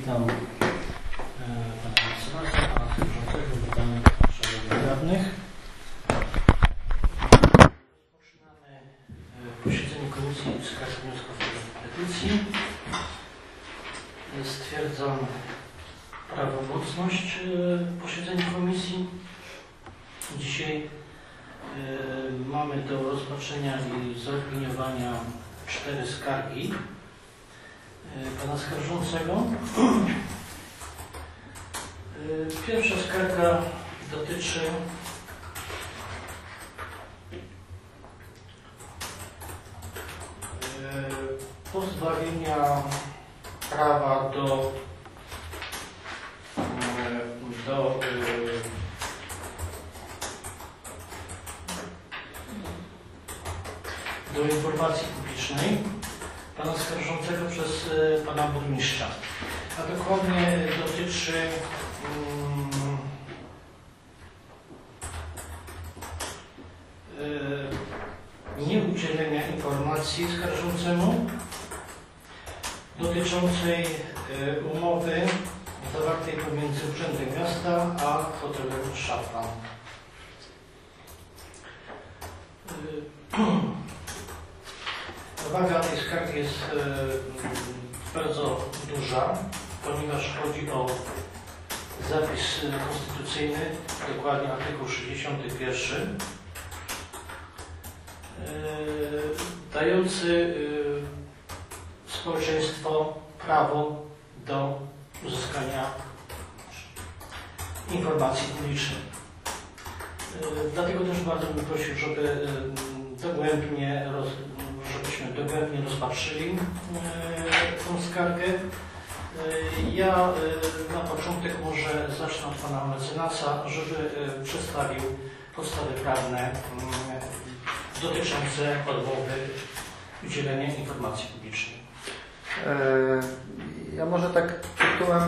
Witam pana mecenas, pana przewodniczącego, witam szanownych radnych. Rozpoczynamy posiedzenie Komisji Skarg i Wniosków i Petycji. Stwierdzam prawomocność posiedzenia komisji. Dzisiaj mamy do rozpatrzenia i zaopiniowania 4 skargi pana skarżącego. Pierwsza skarga dotyczy pozbawienia prawa do informacji publicznej pana skarżącego przez pana burmistrza, a dokładnie dotyczy nieudzielenia informacji skarżącemu dotyczącej umowy zawartej pomiędzy Urzędem Miasta a hotelem Szafa. Waga tej skargi jest bardzo duża, ponieważ chodzi o zapis konstytucyjny, dokładnie artykuł 61, dający społeczeństwo prawo do uzyskania informacji publicznej. Dlatego też bardzo bym prosił, żebyśmy dogłębnie rozpatrzyli tą skargę. Ja na początek może zacznę od pana mecenasa, żeby przedstawił podstawy prawne dotyczące odmowy udzielenia informacji publicznej. Ja może tak tytułem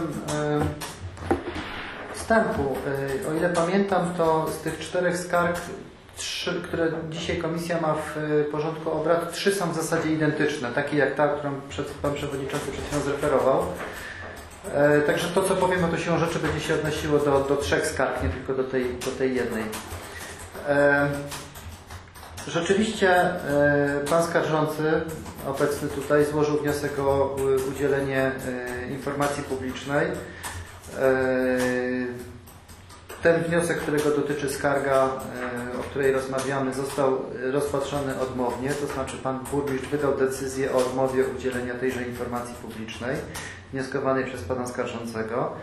wstępu. O ile pamiętam, to z tych 4 skarg, 3, które dzisiaj komisja ma w porządku obrad, 3 są w zasadzie identyczne, takie jak ta, którą pan przewodniczący przed chwilą zreferował. Także to, co powiem o to siłą rzeczy, będzie się odnosiło do 3 skarg, nie tylko do tej jednej. Rzeczywiście pan skarżący, obecny tutaj, złożył wniosek o udzielenie informacji publicznej. Ten wniosek, którego dotyczy skarga, o której rozmawiamy, został rozpatrzony odmownie, to znaczy pan burmistrz wydał decyzję o odmowie udzielenia tejże informacji publicznej, wnioskowanej przez pana skarżącego.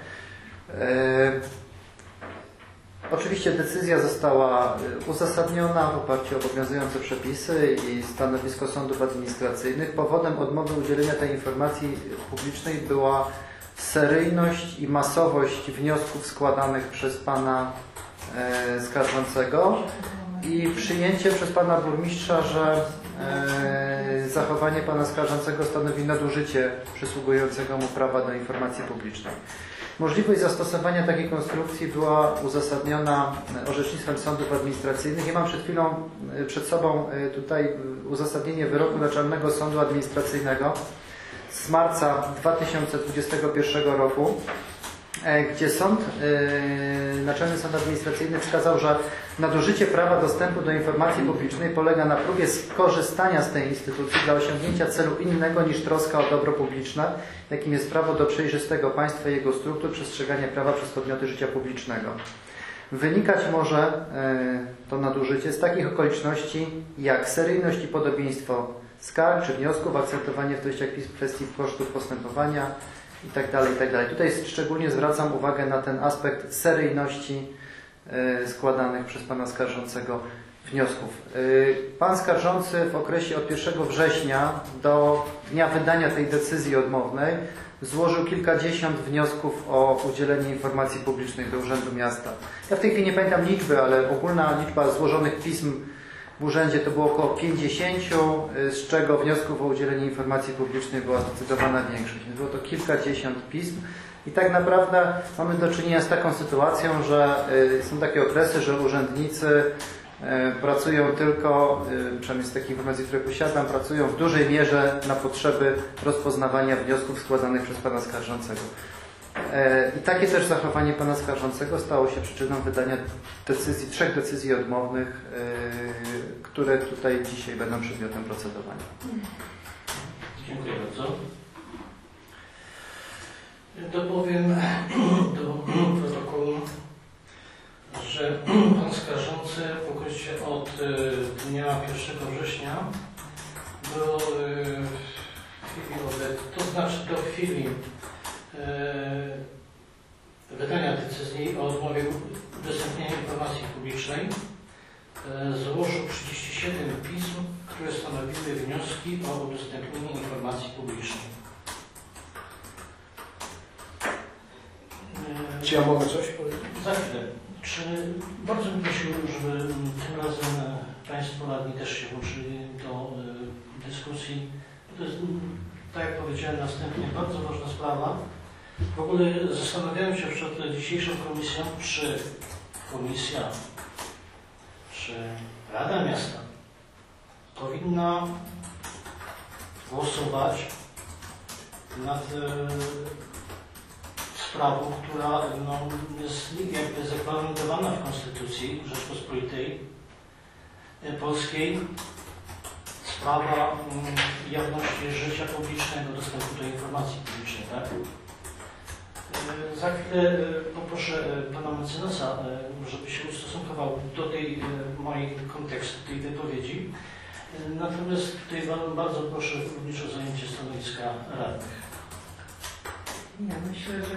Oczywiście decyzja została uzasadniona w oparciu o obowiązujące przepisy i stanowisko sądów administracyjnych. Powodem odmowy udzielenia tej informacji publicznej była seryjność i masowość wniosków składanych przez pana skarżącego i przyjęcie przez pana burmistrza, że zachowanie pana skarżącego stanowi nadużycie przysługującego mu prawa do informacji publicznej. Możliwość zastosowania takiej konstrukcji była uzasadniona orzecznictwem sądów administracyjnych. Ja mam przed sobą tutaj uzasadnienie wyroku Naczelnego Sądu Administracyjnego z marca 2021 roku, gdzie Naczelny Sąd Administracyjny wskazał, że nadużycie prawa dostępu do informacji publicznej polega na próbie skorzystania z tej instytucji dla osiągnięcia celu innego niż troska o dobro publiczne, jakim jest prawo do przejrzystego państwa i jego struktur, przestrzeganie prawa przez podmioty życia publicznego. Wynikać może to nadużycie z takich okoliczności jak seryjność i podobieństwo skarg czy wniosków, akcentowanie w treściach pism kwestii kosztów postępowania itd., itd. Tutaj szczególnie zwracam uwagę na ten aspekt seryjności składanych przez pana skarżącego wniosków. Pan skarżący w okresie od 1 września do dnia wydania tej decyzji odmownej złożył kilkadziesiąt wniosków o udzielenie informacji publicznej do Urzędu Miasta. Ja w tej chwili nie pamiętam liczby, ale ogólna liczba złożonych pism w urzędzie to było około 50, z czego wniosków o udzielenie informacji publicznej była zdecydowana większość. Było to kilkadziesiąt pism i tak naprawdę mamy do czynienia z taką sytuacją, że są takie okresy, że urzędnicy pracują tylko, przynajmniej z takich informacji, które posiadam, pracują w dużej mierze na potrzeby rozpoznawania wniosków składanych przez pana skarżącego. I takie też zachowanie pana skarżącego stało się przyczyną wydania trzech decyzji odmownych, które tutaj dzisiaj będą przedmiotem procedowania. Dziękuję bardzo. Dopowiem do protokołu, że pan skarżący w okresie od dnia 1 września do chwili wydania decyzji o odmowie udostępnienia informacji publicznej złożył 37 pism, które stanowiły wnioski o udostępnienie informacji publicznej. Czy ja mogę coś powiedzieć? Za chwilę. Bardzo bym prosił, żeby tym razem Państwo radni też się włączyli do dyskusji. To jest, tak jak powiedziałem następnie, bardzo ważna sprawa. W ogóle zastanawiałem się przed dzisiejszą komisją, czy komisja, czy Rada Miasta powinna głosować nad sprawą, która jest jakby zagwarantowana w Konstytucji Rzeczpospolitej Polskiej. Sprawa jawności życia publicznego, dostępu do informacji publicznej, tak? Za chwilę poproszę pana mecenasa, żeby się ustosunkował do tej mojej kontekstu, tej wypowiedzi. Natomiast tutaj bardzo proszę również o zajęcie stanowiska radnych. Ja myślę, że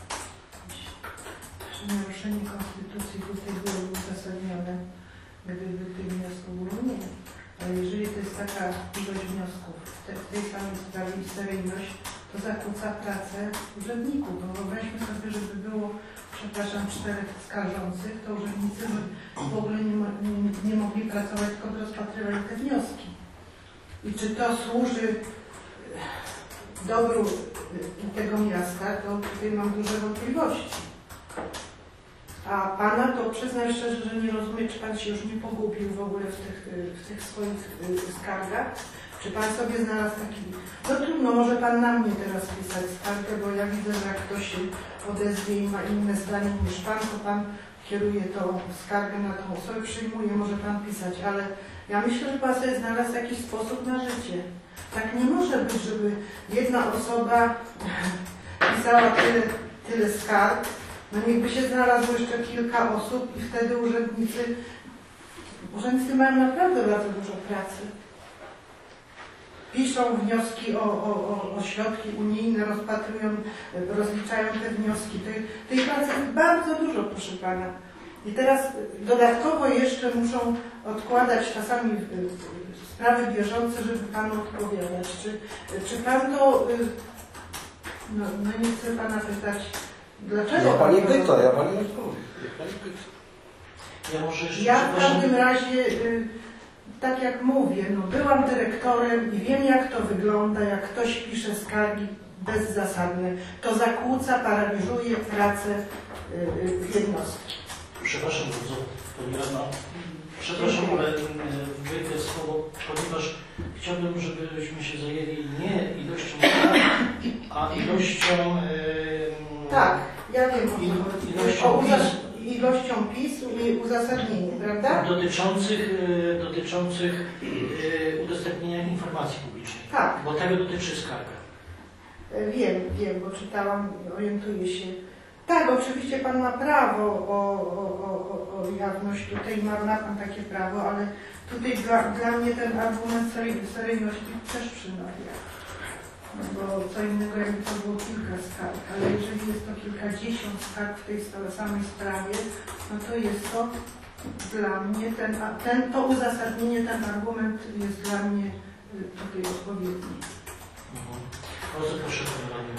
naruszenie Konstytucji tutaj było uzasadnione, gdyby tych wniosków było mniej. Ale jeżeli to jest taka ilość wniosków w tej samej sprawie i seryjność, to zakłóca pracę urzędników. Bo wyobraźmy sobie, żeby było, przepraszam, 4 skarżących, to urzędnicy w ogóle nie mogli pracować, tylko rozpatrywali te wnioski. I czy to służy dobru tego miasta, to tutaj mam duże wątpliwości. A pana to przyznam szczerze, że nie rozumiem, czy pan się już nie pogubił w ogóle w tych swoich skargach. Czy pan sobie znalazł taki... No trudno, może pan na mnie teraz pisać skargę, bo ja widzę, że jak ktoś się odezwie i ma inne zdanie niż pan, to pan kieruje tą skargę na tą osobę, przyjmuje, może pan pisać, ale ja myślę, że pan sobie znalazł jakiś sposób na życie. Tak nie może być, żeby jedna osoba pisała tyle skarg. No niechby się znalazło jeszcze kilka osób i wtedy urzędnicy mają naprawdę bardzo dużo pracy. Piszą wnioski o środki unijne, rozliczają te wnioski. Tej pracy jest bardzo dużo, proszę pana. I teraz dodatkowo jeszcze muszą odkładać czasami sprawy bieżące, żeby panu odpowiadać. Czy pan to... No nie chcę pana pytać, dlaczego? Ja pani pyta, ja pani odpowiem. Ja w każdym razie, tak jak mówię, no byłam dyrektorem i wiem, jak to wygląda, jak ktoś pisze skargi bezzasadne. To zakłóca, paraliżuje pracę jednostki. Przepraszam bardzo, przepraszam, ale wyjdę słowo, ponieważ chciałbym, żebyśmy się zajęli nie ilością skarg, a ilością... Tak, ja wiem ilością pism i uzasadnieniem, prawda? Dotyczących udostępnienia informacji publicznej. Tak. Bo tego dotyczy skarga. Wiem, bo czytałam, orientuję się. Tak, oczywiście pan ma prawo o jawność, tutaj ma pan takie prawo, ale tutaj dla mnie ten argument seryjności też przymawia. No bo co innego jakby to było kilka skarg, ale jeżeli jest to kilkadziesiąt skarg w tej samej sprawie, no to jest to dla mnie, to uzasadnienie, ten argument jest dla mnie tutaj odpowiedni. Bardzo proszę, panie radny.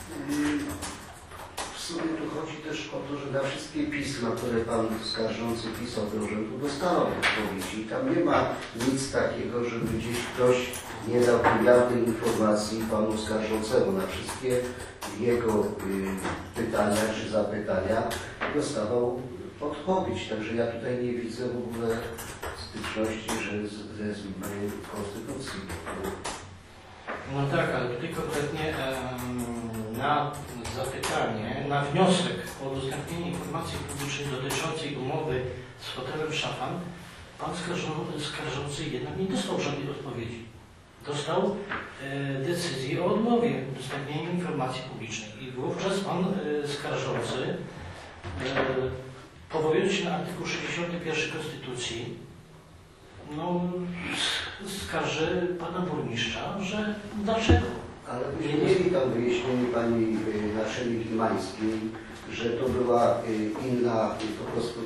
W sumie tu chodzi też o to, że na wszystkie pisma, które pan skarżący pisał do urzędu, dostaną odpowiedzi. I tam nie ma nic takiego, żeby gdzieś ktoś nie dał wyjawnej informacji panu skarżącemu. Na wszystkie jego pytania czy zapytania dostawał odpowiedź. Także ja tutaj nie widzę w ogóle styczności, że ze zmianą konstytucji. No tak, ale tutaj konkretnie na zapytanie, na wniosek o udostępnienie informacji publicznej dotyczącej umowy z hotelem Szafran, pan skarżący jednak nie dostał żadnej odpowiedzi. Dostał decyzję o odmowie udostępnienia informacji publicznej i wówczas pan skarżący, powołując się na artykuł 61 Konstytucji, no, skarży pana burmistrza, że dlaczego? Ale byśmy mieli tam wyjaśnienie pani naczelnik Limańskiej, że to była inna, po prostu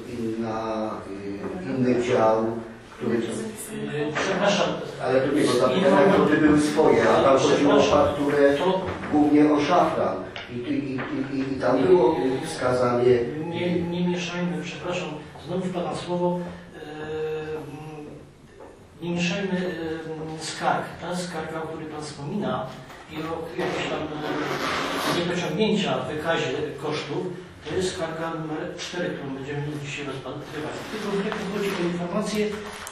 inny dział, który... Przepraszam. Ale to nie, bo tam anegdoty były swoje, a tam chodziło o fakturę głównie o szafran. I tam było wskazanie... Nie mieszajmy, przepraszam, znowu pana słowo, nie mieszajmy skarg. Ta skarga, o której pan wspomina i o jakieś tam niedociągnięcia w wykazie kosztów, to jest skarga numer 4, którą będziemy dzisiaj rozpatrywać. Tylko chodzi o informację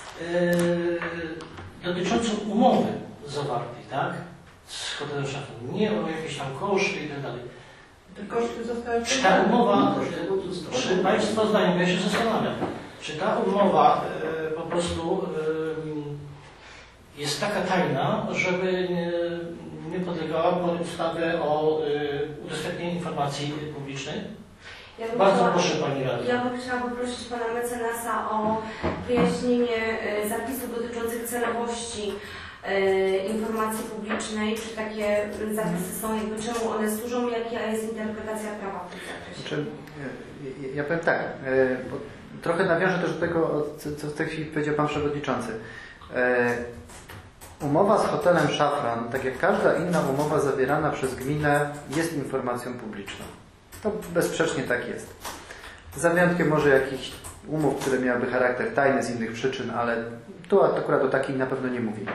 dotyczącą umowy zawartej, tak? Z hotelem Szafran. Nie o jakieś tam koszty i tak dalej. Te koszty zostały... Czy ta umowa, czy Państwa zdaniem, ja się zastanawiam, czy ta umowa po prostu jest taka tajna, żeby nie podlegała pod ustawę o udostępnieniu informacji publicznej? Bardzo proszę Pani Radna. Ja bym chciała poprosić Pana mecenasa o wyjaśnienie zapisów dotyczących celowości informacji publicznej, czy takie zapisy są, jakby czemu one służą, jaka jest interpretacja prawa w tym zakresie? Znaczy, ja powiem tak, bo trochę nawiążę też do tego, co w tej chwili powiedział Pan Przewodniczący. Umowa z hotelem Szafran, tak jak każda inna umowa zawierana przez gminę, jest informacją publiczną. To bezsprzecznie tak jest. Za wyjątkiem może jakichś umów, które miałyby charakter tajny z innych przyczyn, ale tu akurat o takiej na pewno nie mówimy.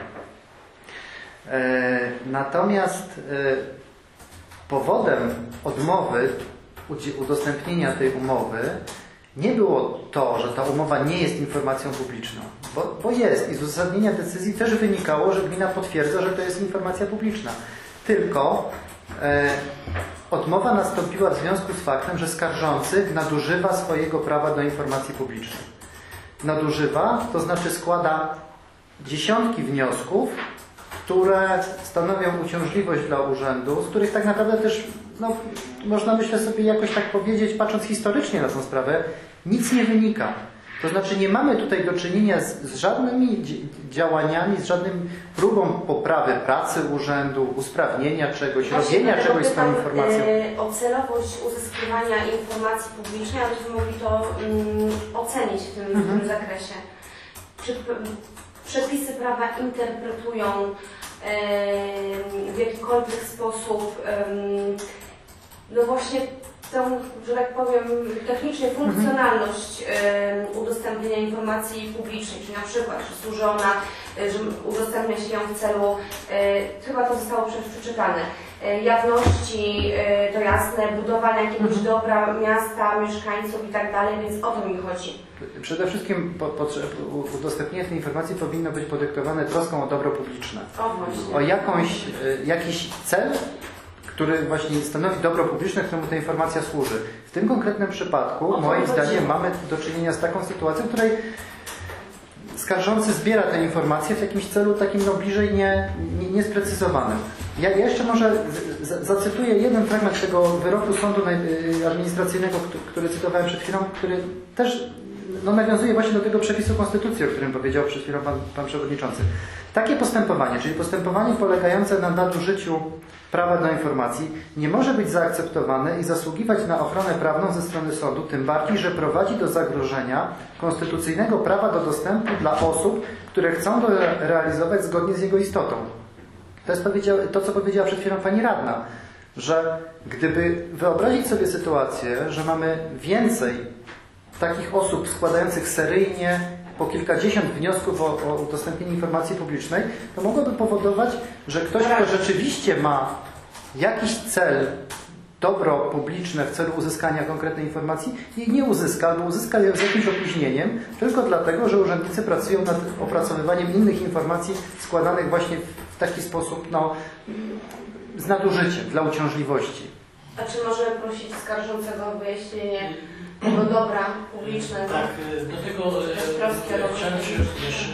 Natomiast powodem odmowy udostępnienia tej umowy nie było to, że ta umowa nie jest informacją publiczną, bo jest i z uzasadnienia decyzji też wynikało, że gmina potwierdza, że to jest informacja publiczna. Tylko odmowa nastąpiła w związku z faktem, że skarżący nadużywa swojego prawa do informacji publicznej. Nadużywa, to znaczy składa dziesiątki wniosków, które stanowią uciążliwość dla urzędu, z których tak naprawdę też, no, można myślę sobie jakoś tak powiedzieć, patrząc historycznie na tą sprawę, nic nie wynika. To znaczy nie mamy tutaj do czynienia z żadnymi działaniami, z żadnym próbą poprawy pracy urzędu, usprawnienia czegoś, robienia czegoś z tą informacją. O celowość uzyskiwania informacji publicznej, abyśmy mogli to ocenić w tym zakresie. Czy przepisy prawa interpretują w jakikolwiek sposób no właśnie tą, że tak powiem, technicznie funkcjonalność udostępnienia informacji publicznej, czyli na przykład, że służy ona, że udostępnia się ją w celu, chyba to zostało przeczytane, jawności, to jasne, budowania jakiegoś dobra miasta, mieszkańców i tak dalej, więc o to mi chodzi. Przede wszystkim udostępnienie tej informacji powinno być podyktowane troską o dobro publiczne. O jakiś cel, który właśnie stanowi dobro publiczne, któremu ta informacja służy. W tym konkretnym przypadku, moim zdaniem, mamy do czynienia z taką sytuacją, w której skarżący zbiera te informacje w jakimś celu takim no bliżej niesprecyzowanym. Ja jeszcze może zacytuję jeden fragment tego wyroku Sądu Administracyjnego, który cytowałem przed chwilą, który też no, nawiązuje właśnie do tego przepisu Konstytucji, o którym powiedział przed chwilą pan Przewodniczący. Takie postępowanie, czyli postępowanie polegające na nadużyciu prawa do informacji, nie może być zaakceptowane i zasługiwać na ochronę prawną ze strony sądu, tym bardziej, że prowadzi do zagrożenia konstytucyjnego prawa do dostępu dla osób, które chcą to realizować zgodnie z jego istotą. To jest to, co powiedziała przed chwilą pani radna, że gdyby wyobrazić sobie sytuację, że mamy więcej takich osób składających seryjnie po kilkadziesiąt wniosków o udostępnienie informacji publicznej, to mogłoby powodować, że ktoś, kto rzeczywiście ma jakiś cel, dobro publiczne w celu uzyskania konkretnej informacji, jej nie uzyska, albo uzyska ją z jakimś opóźnieniem, tylko dlatego, że urzędnicy pracują nad opracowywaniem innych informacji składanych właśnie w taki sposób, no, z nadużyciem, dla uciążliwości. A czy możemy prosić skarżącego o wyjaśnienie tego dobra publicznego? Tak, do tego chciałem się też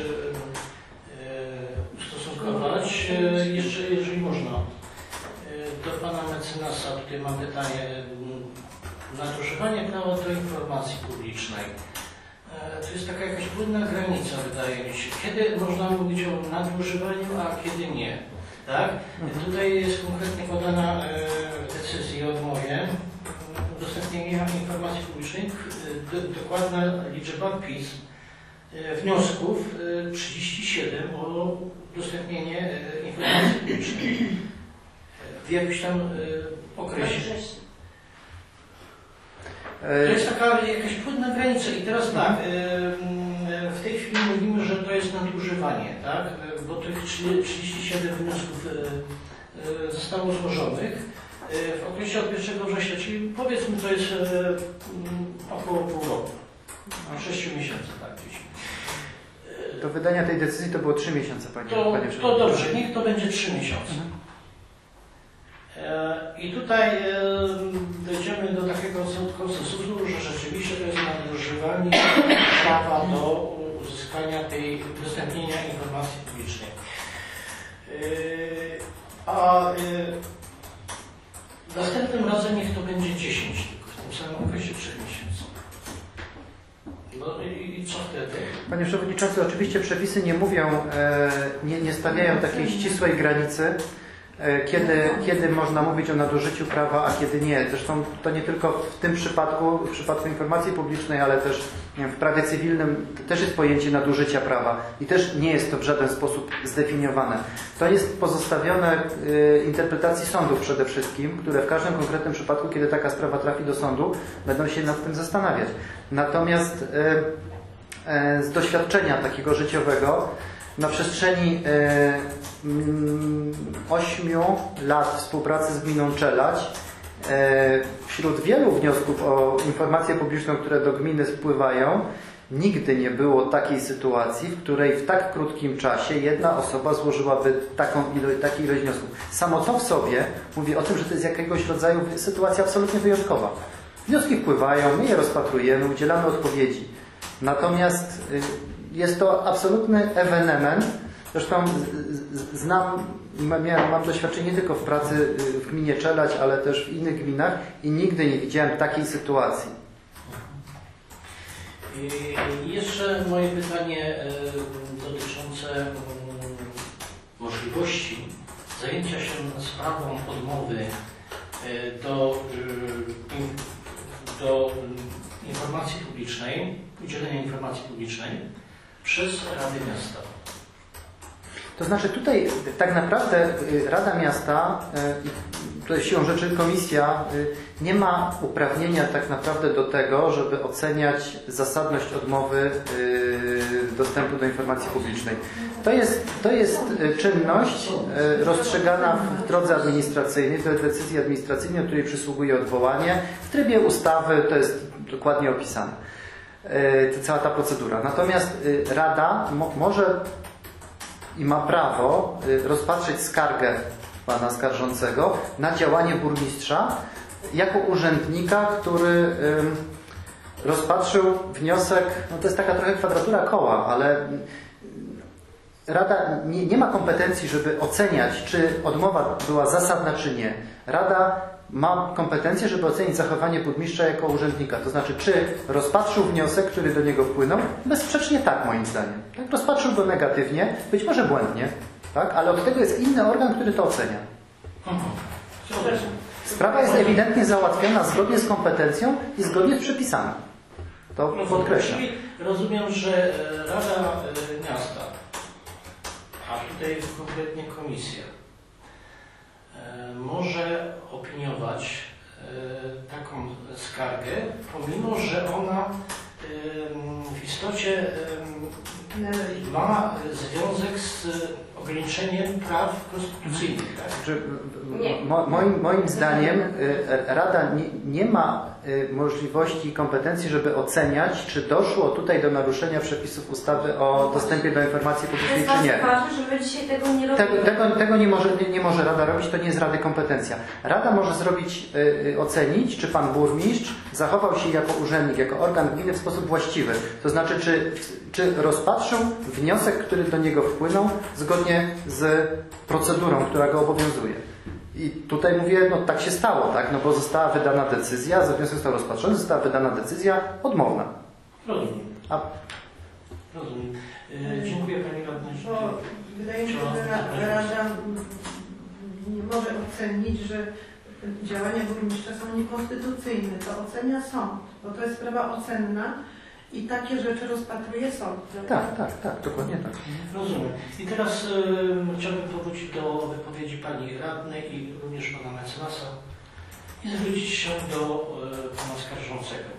ustosunkować, jeszcze jeżeli można. Do pana mecenasa tutaj mam pytanie. Nadużywanie prawa do informacji publicznej. To jest taka jakaś płynna granica, wydaje mi się. Kiedy można mówić o nadużywaniu, a kiedy nie. Tak? Tutaj jest konkretnie podana decyzja o odmowie udostępnienia informacji publicznej. Dokładna liczba pism, wniosków 37 o udostępnienie informacji publicznej w jakimś tam okresie. To jest taka jakaś płynna granica i teraz tak, w tej chwili mówimy, że to jest nadużywanie, tak? Bo tych 37 wniosków zostało złożonych w okresie od 1 września, czyli powiedzmy to jest około pół roku, 6 miesięcy, tak gdzieś. Do wydania tej decyzji to było 3 miesiące, panie przewodniczący. To dobrze, niech to będzie 3 miesiące. I tutaj dojdziemy do takiego konsensusu, że rzeczywiście to jest nadużywanie prawa do uzyskania tej udostępnienia informacji publicznej. A następnym razem niech to będzie 10 tylko w tym samym okresie 3 miesięcy. No i co wtedy? Panie przewodniczący, oczywiście przepisy nie mówią, nie stawiają takiej ścisłej granicy, kiedy można mówić o nadużyciu prawa, a kiedy nie. Zresztą to nie tylko w tym przypadku, w przypadku informacji publicznej, ale też w prawie cywilnym też jest pojęcie nadużycia prawa i też nie jest to w żaden sposób zdefiniowane. To jest pozostawione interpretacji sądów przede wszystkim, które w każdym konkretnym przypadku, kiedy taka sprawa trafi do sądu, będą się nad tym zastanawiać. Natomiast z doświadczenia takiego życiowego na przestrzeni 8 lat współpracy z gminą Czelać wśród wielu wniosków o informację publiczną, które do gminy spływają, nigdy nie było takiej sytuacji, w której w tak krótkim czasie jedna osoba złożyłaby takiej ilość wniosków. Samo to w sobie mówi o tym, że to jest jakiegoś rodzaju sytuacja absolutnie wyjątkowa. Wnioski wpływają, my je rozpatrujemy, udzielamy odpowiedzi. Natomiast jest to absolutny ewenement. Zresztą mam doświadczenie nie tylko w pracy w gminie Czelać, ale też w innych gminach i nigdy nie widziałem takiej sytuacji. I jeszcze moje pytanie dotyczące możliwości zajęcia się sprawą odmowy do informacji publicznej, udzielenia informacji publicznej przez Radę Miasta. To znaczy tutaj tak naprawdę Rada Miasta, to siłą rzeczy komisja, nie ma uprawnienia tak naprawdę do tego, żeby oceniać zasadność odmowy dostępu do informacji publicznej. To jest czynność rozstrzygana w drodze administracyjnej, to jest decyzja administracyjna, której przysługuje odwołanie. W trybie ustawy to jest dokładnie opisane, cała ta procedura. Natomiast Rada może i ma prawo rozpatrzeć skargę pana skarżącego na działanie burmistrza jako urzędnika, który rozpatrzył wniosek, no to jest taka trochę kwadratura koła, ale Rada nie ma kompetencji, żeby oceniać, czy odmowa była zasadna, czy nie. Rada ma kompetencję, żeby ocenić zachowanie burmistrza jako urzędnika. To znaczy, czy rozpatrzył wniosek, który do niego wpłynął? Bezsprzecznie tak, moim zdaniem. Tak? Rozpatrzył go negatywnie, być może błędnie, tak? Ale od tego jest inny organ, który to ocenia. Sprawa jest ewidentnie załatwiona zgodnie z kompetencją i zgodnie z przepisami. To podkreślam. Rozumiem, że Rada Miasta, a tutaj konkretnie komisja, może opiniować taką skargę, pomimo że ona w istocie ma związek z ograniczeniem praw konstytucyjnych. Tak? Znaczy, Nie. moim zdaniem Rada nie ma możliwości i kompetencji, żeby oceniać, czy doszło tutaj do naruszenia przepisów ustawy o dostępie do informacji To publicznej, jest czy nie. ważne, że my dzisiaj tego nie robimy. Tego nie może Rada robić, to nie jest Rady kompetencja. Rada może ocenić, czy pan burmistrz zachował się jako urzędnik, jako organ gminy w sposób właściwy. To znaczy, czy rozpatrzył wniosek, który do niego wpłynął zgodnie z procedurą, która go obowiązuje. I tutaj mówię, no tak się stało, tak? No bo została wydana decyzja, wniosek został rozpatrzony, została wydana decyzja odmowna. Rozumiem. Rozumiem. Dziękuję Pani Radnej. Bo wydaje mi się, że Rada nie może ocenić, że działania burmistrza są niekonstytucyjne. To ocenia sąd, bo to jest sprawa ocenna i takie rzeczy rozpatruje sąd. Tak, dokładnie tak. Rozumiem. I teraz chciałbym powrócić do wypowiedzi Pani Radnej i również Pana Mecenasa i zwrócić się do Pana Skarżącego.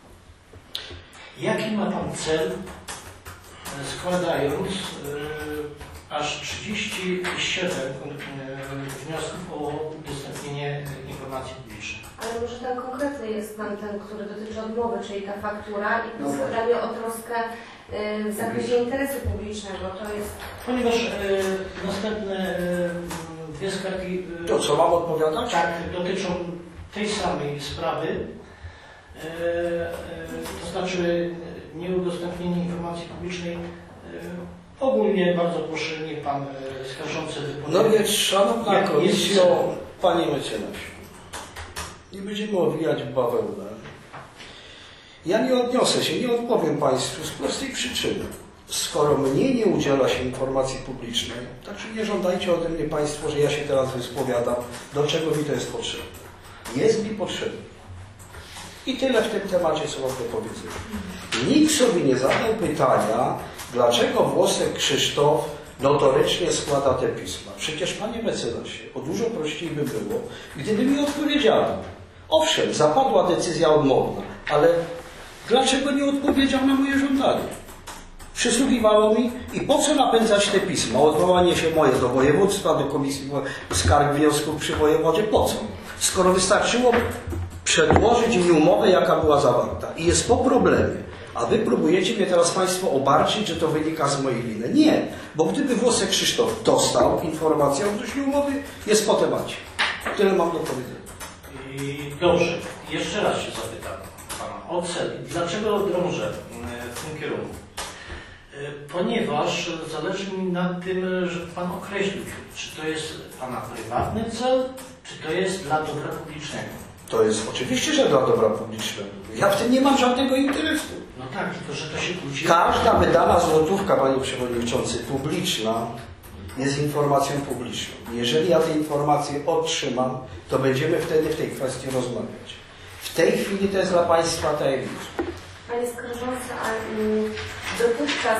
Jaki ma Pan cel, składając aż 37 wniosków o udostępnienie informacji publicznej? Ale może ten konkretny jest nam ten, który dotyczy odmowy, czyli ta faktura i składanie o troskę w zakresie interesu publicznego. To jest... Ponieważ następne dwie skargi To co, mam odpowiadać? tak, dotyczą tej samej sprawy, to znaczy nieudostępnienie informacji publicznej. Ogólnie bardzo proszę, niech Pan skarżący wypowie. No więc, szanowna Jak komisjo, jest- Panie Mecenasie, nie będziemy owijać w bawełnę. Ja nie odniosę się, nie odpowiem Państwu z prostej przyczyny. Skoro mnie nie udziela się informacji publicznej, także nie żądajcie ode mnie Państwo, że ja się teraz wyspowiadam, do czego mi to jest potrzebne. Jest mi potrzebne. I tyle w tym temacie, co mam do powiedzenia. Nikt sobie nie zadał pytania, dlaczego Włosek Krzysztof notorycznie składa te pisma. Przecież, Panie Mecenasie, o dużo prościej by było, gdyby mi odpowiedziano. Owszem, zapadła decyzja odmowna, ale dlaczego nie odpowiedział na moje żądanie? Przysługiwało mi i po co napędzać te pisma? Odwołanie się moje do województwa, do Komisji Skarg Wniosków przy wojewodzie, po co? Skoro wystarczyło przedłożyć mi umowę, jaka była zawarta. I jest po problemie. A wy próbujecie mnie teraz Państwo obarczyć, że to wynika z mojej winy. Nie, bo gdyby Włosek Krzysztof dostał informację o wdrożeniu umowy, jest po temacie. Tyle mam do powiedzenia. I dobrze, jeszcze raz się zapytam Pana o cel. Dlaczego drążę w tym kierunku? Ponieważ zależy mi na tym, żeby Pan określił, czy to jest Pana prywatny cel, czy to jest dla dobra publicznego. To jest oczywiście, że dla dobra publicznego. Ja w tym nie mam żadnego interesu. No tak, tylko że to się kłóci. Każda wydana złotówka, Panie Przewodniczący, publiczna jest informacją publiczną. Jeżeli ja te informacje otrzymam, to będziemy wtedy w tej kwestii rozmawiać. W tej chwili to jest dla Państwa tajemnica. Panie Skarżący, a dotychczas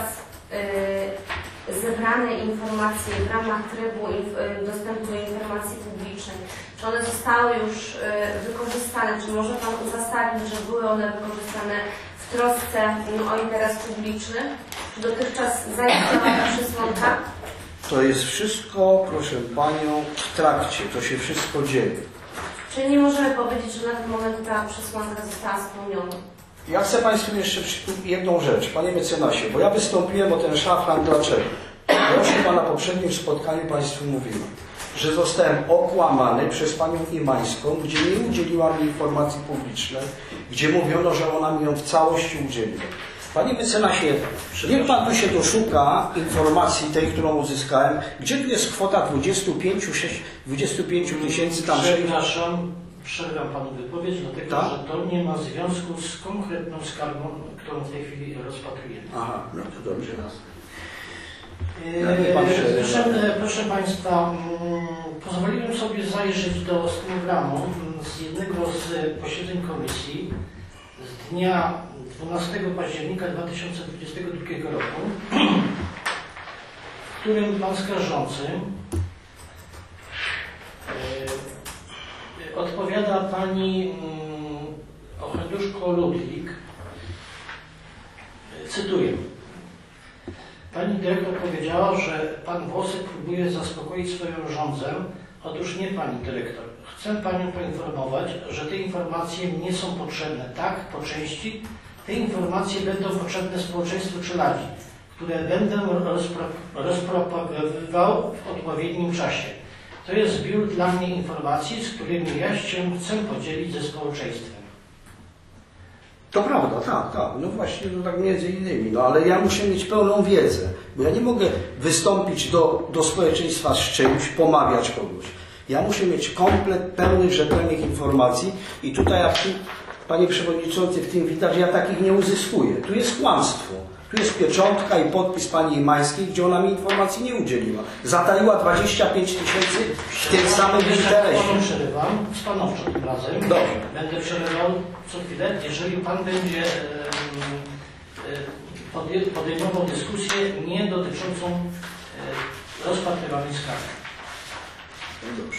zebrane informacje w ramach trybu dostępu do informacji publicznej, czy one zostały już wykorzystane? Czy może Pan uzasadnić, że były one wykorzystane w trosce o interes publiczny? Czy dotychczas zaistniała ta przesłanka? To jest wszystko, proszę Panią, w trakcie. To się wszystko dzieje. Czy nie możemy powiedzieć, że na ten moment ta przesłanka została spełniona? Ja chcę Państwu jeszcze jedną rzecz, Panie Mecenasie, bo ja wystąpiłem o ten szafran. Dlaczego? Ja już chyba na poprzednim spotkaniu Państwu mówiłem, że zostałem okłamany przez Panią Imańską, gdzie nie udzieliła mi informacji publicznej, gdzie mówiono, że ona mi ją w całości udzieliła. Panie Mecenasie, niech Pan tu się doszuka informacji tej, którą uzyskałem, gdzie tu jest kwota 25 tysięcy tam. Przepraszam, przerwam Panu wypowiedź, dlatego Tak? że to nie ma związku z konkretną skargą, którą w tej chwili rozpatrujemy. Aha, no to dobrze. Proszę Państwa, pozwoliłem sobie zajrzeć do stenogramu z jednego z posiedzeń komisji z dnia 12 października 2022 roku, w którym Pan Skarżący odpowiada Pani Ochręduszko Ludwik, cytuję: Pani dyrektor powiedziała, że pan Włosek próbuje zaspokoić swoją żądzę. Otóż nie, pani dyrektor. Chcę panią poinformować, że te informacje nie są potrzebne. Tak, po części te informacje będą potrzebne społeczeństwu Czeladzi, które będę rozpropagowywał w odpowiednim czasie. To jest zbiór dla mnie informacji, z którymi ja się chcę podzielić ze społeczeństwem. To prawda, tak. No właśnie, no tak między innymi. No ale ja muszę mieć pełną wiedzę, bo ja nie mogę wystąpić do społeczeństwa z czymś, pomawiać kogoś. Ja muszę mieć komplet pełnych, rzetelnych informacji i tutaj, jak panie przewodniczący, w tym widać, ja takich nie uzyskuję. Tu jest kłamstwo. Tu jest pieczątka i podpis pani Imańskiej, gdzie ona mi informacji nie udzieliła. Zataiła 25 000 w tym samym interesie. Panu przerywam, stanowczo tym razem. Dobrze. Będę przerywał co chwilę. Jeżeli pan będzie podejmował dyskusję nie dotyczącą rozpatrywanej skargi. Dobrze.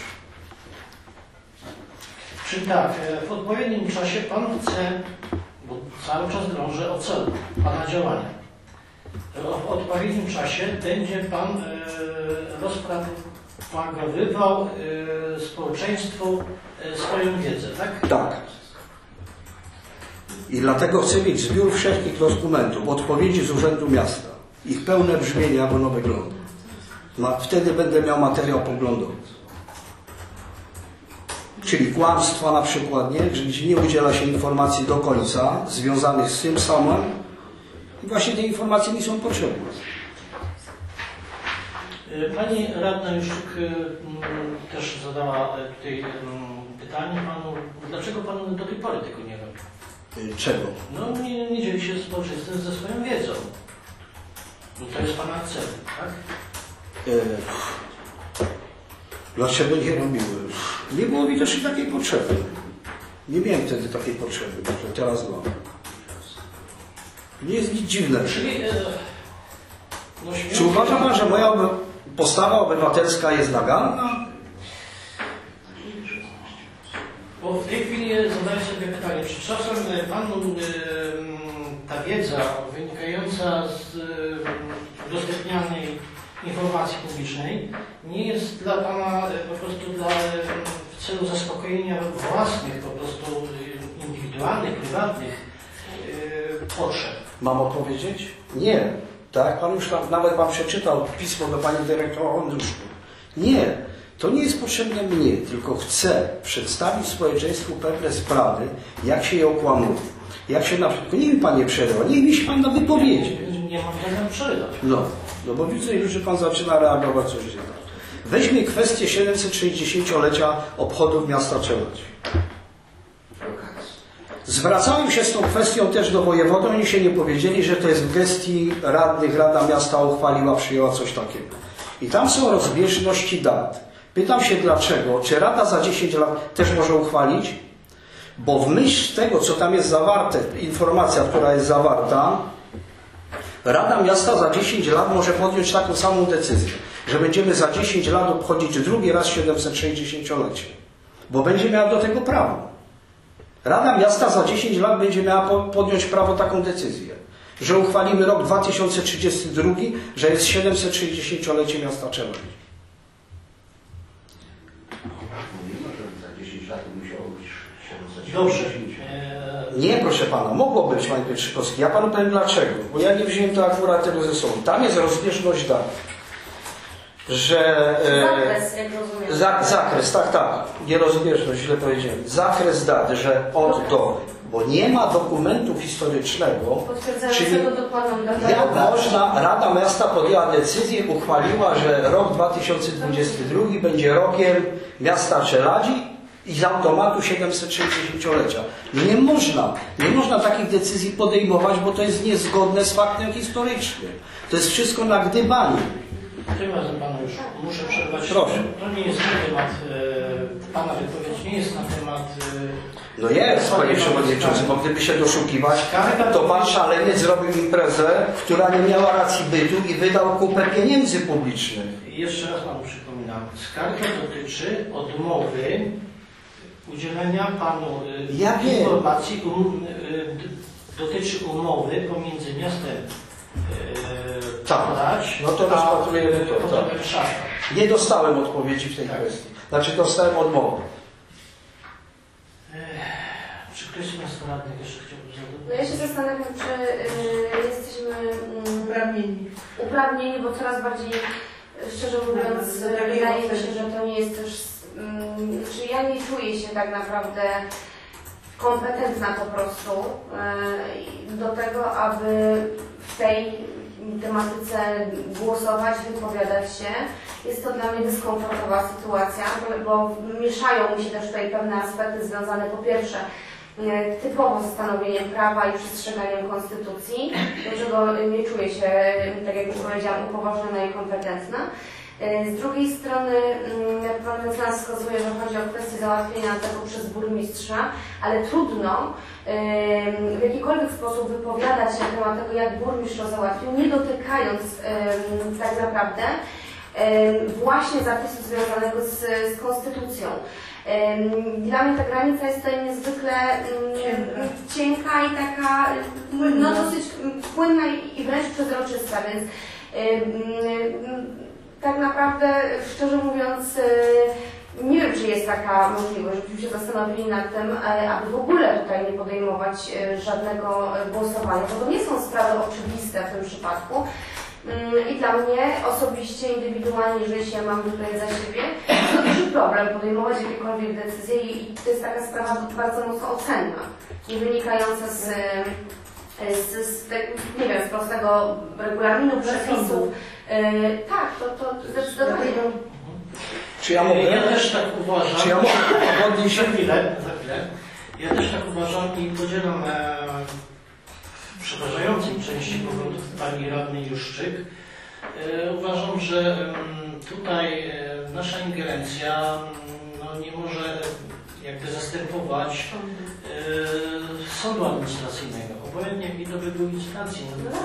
Czyli tak, w odpowiednim czasie pan chce, bo cały czas drąży o cel pana działania. W odpowiednim czasie będzie pan rozpropagowywał społeczeństwu swoją wiedzę, tak? Tak. I dlatego chcę mieć zbiór wszelkich dokumentów, odpowiedzi z Urzędu Miasta, ich pełne brzmienie, jak ono wygląda. Wtedy będę miał materiał poglądowy. Czyli kłamstwa na przykład, nie? Gdzie nie udziela się informacji do końca związanych z tym samym i właśnie te informacje nie są potrzebne. Pani radna Juszczyk też zadała tutaj pytanie panu, dlaczego pan do tej pory tego nie robi? Czego? No nie dzieli się społeczeństwem ze swoją wiedzą. No to jest pana cel, tak? Dlaczego nie robiłem? Nie było widocznie takiej potrzeby. Nie miałem wtedy takiej potrzeby, że teraz mam. Nie jest nic dziwnego. Czyli, Czy uważa pan, że moja postawa obywatelska jest naganna? Bo w tej chwili zadaję sobie pytanie, czy czasem panu ta wiedza wynikająca z udostępnianej informacji publicznej nie jest dla pana po prostu w celu zaspokojenia własnych, po prostu indywidualnych, prywatnych potrzeb? Mam odpowiedzieć? Nie. Tak, pan już nawet pan przeczytał pismo do pani dyrektor Ondruszku. Nie. To nie jest potrzebne mnie, tylko chcę przedstawić społeczeństwu pewne sprawy, jak się je okłamuje. Jak się na przykład, niech mi pan nie przerywa, niech mi się pan da wypowiedzieć. Nie mam żadnego przerywać. No bo widzę już, że pan zaczyna reagować coś źle. Weźmy kwestię 760-lecia obchodów miasta Czeladź. Zwracałem się z tą kwestią też do wojewody, oni się nie powiedzieli, że to jest w gestii radnych, Rada Miasta uchwaliła, przyjęła coś takiego. I tam są rozbieżności dat. Pytam się dlaczego, czy Rada za 10 lat też może uchwalić? Bo w myśl tego, co tam jest zawarte, informacja, która jest zawarta, Rada Miasta za 10 lat może podjąć taką samą decyzję, że będziemy za 10 lat obchodzić drugi raz 760-lecie, bo będzie miała do tego prawo. Rada Miasta za 10 lat będzie miała podjąć prawo taką decyzję, że uchwalimy rok 2032, że jest 760-lecie miasta Czeladź. Mówimy, że za 10 lat musiało być 760. Dobrze. Nie, proszę pana, mogło być, panie Pietrzykowski. Ja panu powiem dlaczego, bo ja nie wziąłem to akurat tego ze sobą. Tam jest rozbieżność dat, że... Zakres, jak rozumiem. Zakres, tak. Nie rozbieżność, źle powiedziałem. Zakres dat, że od do, bo nie ma dokumentu historycznego, czyli Potwierdzającego dokładną datę. jak można, Rada Miasta podjęła decyzję, uchwaliła, że rok 2022 będzie rokiem miasta Czeladzi i z automatu 760-lecia. Nie można takich decyzji podejmować, bo to jest niezgodne z faktem historycznym. To jest wszystko na gdybanie. Tym razem panu już muszę przerwać. Proszę. To nie jest na temat, pana wypowiedź nie jest na temat... No jest, panie przewodniczący, bo gdyby się doszukiwać, to pan szaleniec zrobił imprezę, która nie miała racji bytu i wydał kupę pieniędzy publicznych. Jeszcze raz panu przypominam. Skarga dotyczy odmowy udzielenia panu Ja wiem. informacji, dotyczy umowy pomiędzy miastem podać, no to rozpatrujemy to, potem tak. szata. Nie dostałem odpowiedzi w tej kwestii. Znaczy dostałem odmowę. Czy ktoś z Państwa radnych jeszcze chciałby zadać? No ja się zastanawiam, czy jesteśmy uprawnieni, bo coraz bardziej, szczerze mówiąc, wydaje mi się, że to nie jest też... Czy ja nie czuję się tak naprawdę kompetentna po prostu do tego, aby w tej tematyce głosować, wypowiadać się. Jest to dla mnie dyskomfortowa sytuacja, bo mieszają mi się też tutaj pewne aspekty związane po pierwsze typowo ze stanowieniem prawa i przestrzeganiem konstytucji, do czego nie czuję się, tak jak już powiedziałam, upoważniona i kompetentna. Z drugiej strony pan mecenas wskazuje, że chodzi o kwestię załatwienia tego przez burmistrza, ale trudno w jakikolwiek sposób wypowiadać się na temat tego, jak burmistrz to załatwił, nie dotykając tak naprawdę właśnie zapisu związanego z konstytucją. Dla mnie ta granica jest tutaj niezwykle cienka i taka no, dosyć płynna i wręcz przezroczysta, więc tak naprawdę, szczerze mówiąc, nie wiem, czy jest taka możliwość, żebyśmy się zastanowili nad tym, aby w ogóle tutaj nie podejmować żadnego głosowania, bo to nie są sprawy oczywiste w tym przypadku. I dla mnie osobiście, indywidualnie, jeżeli się mam tutaj za siebie, to duży problem podejmować jakiekolwiek decyzje i to jest taka sprawa bardzo mocno ocenna, nie wynikająca z nie wiem, z prostego regulaminu przepisów. Tak, to zdecydowanie. Czy ja mogę? Ja też tak uważam. Czy ja mogę odnieść się? Za chwilę. Ja też tak uważam i podzielam w przeważającej części poglądów pani radnej Juszczyk. Uważam, że tutaj nasza ingerencja no, nie może jakby zastępować sądu administracyjnego. Obojętnie jaki to by był instancji.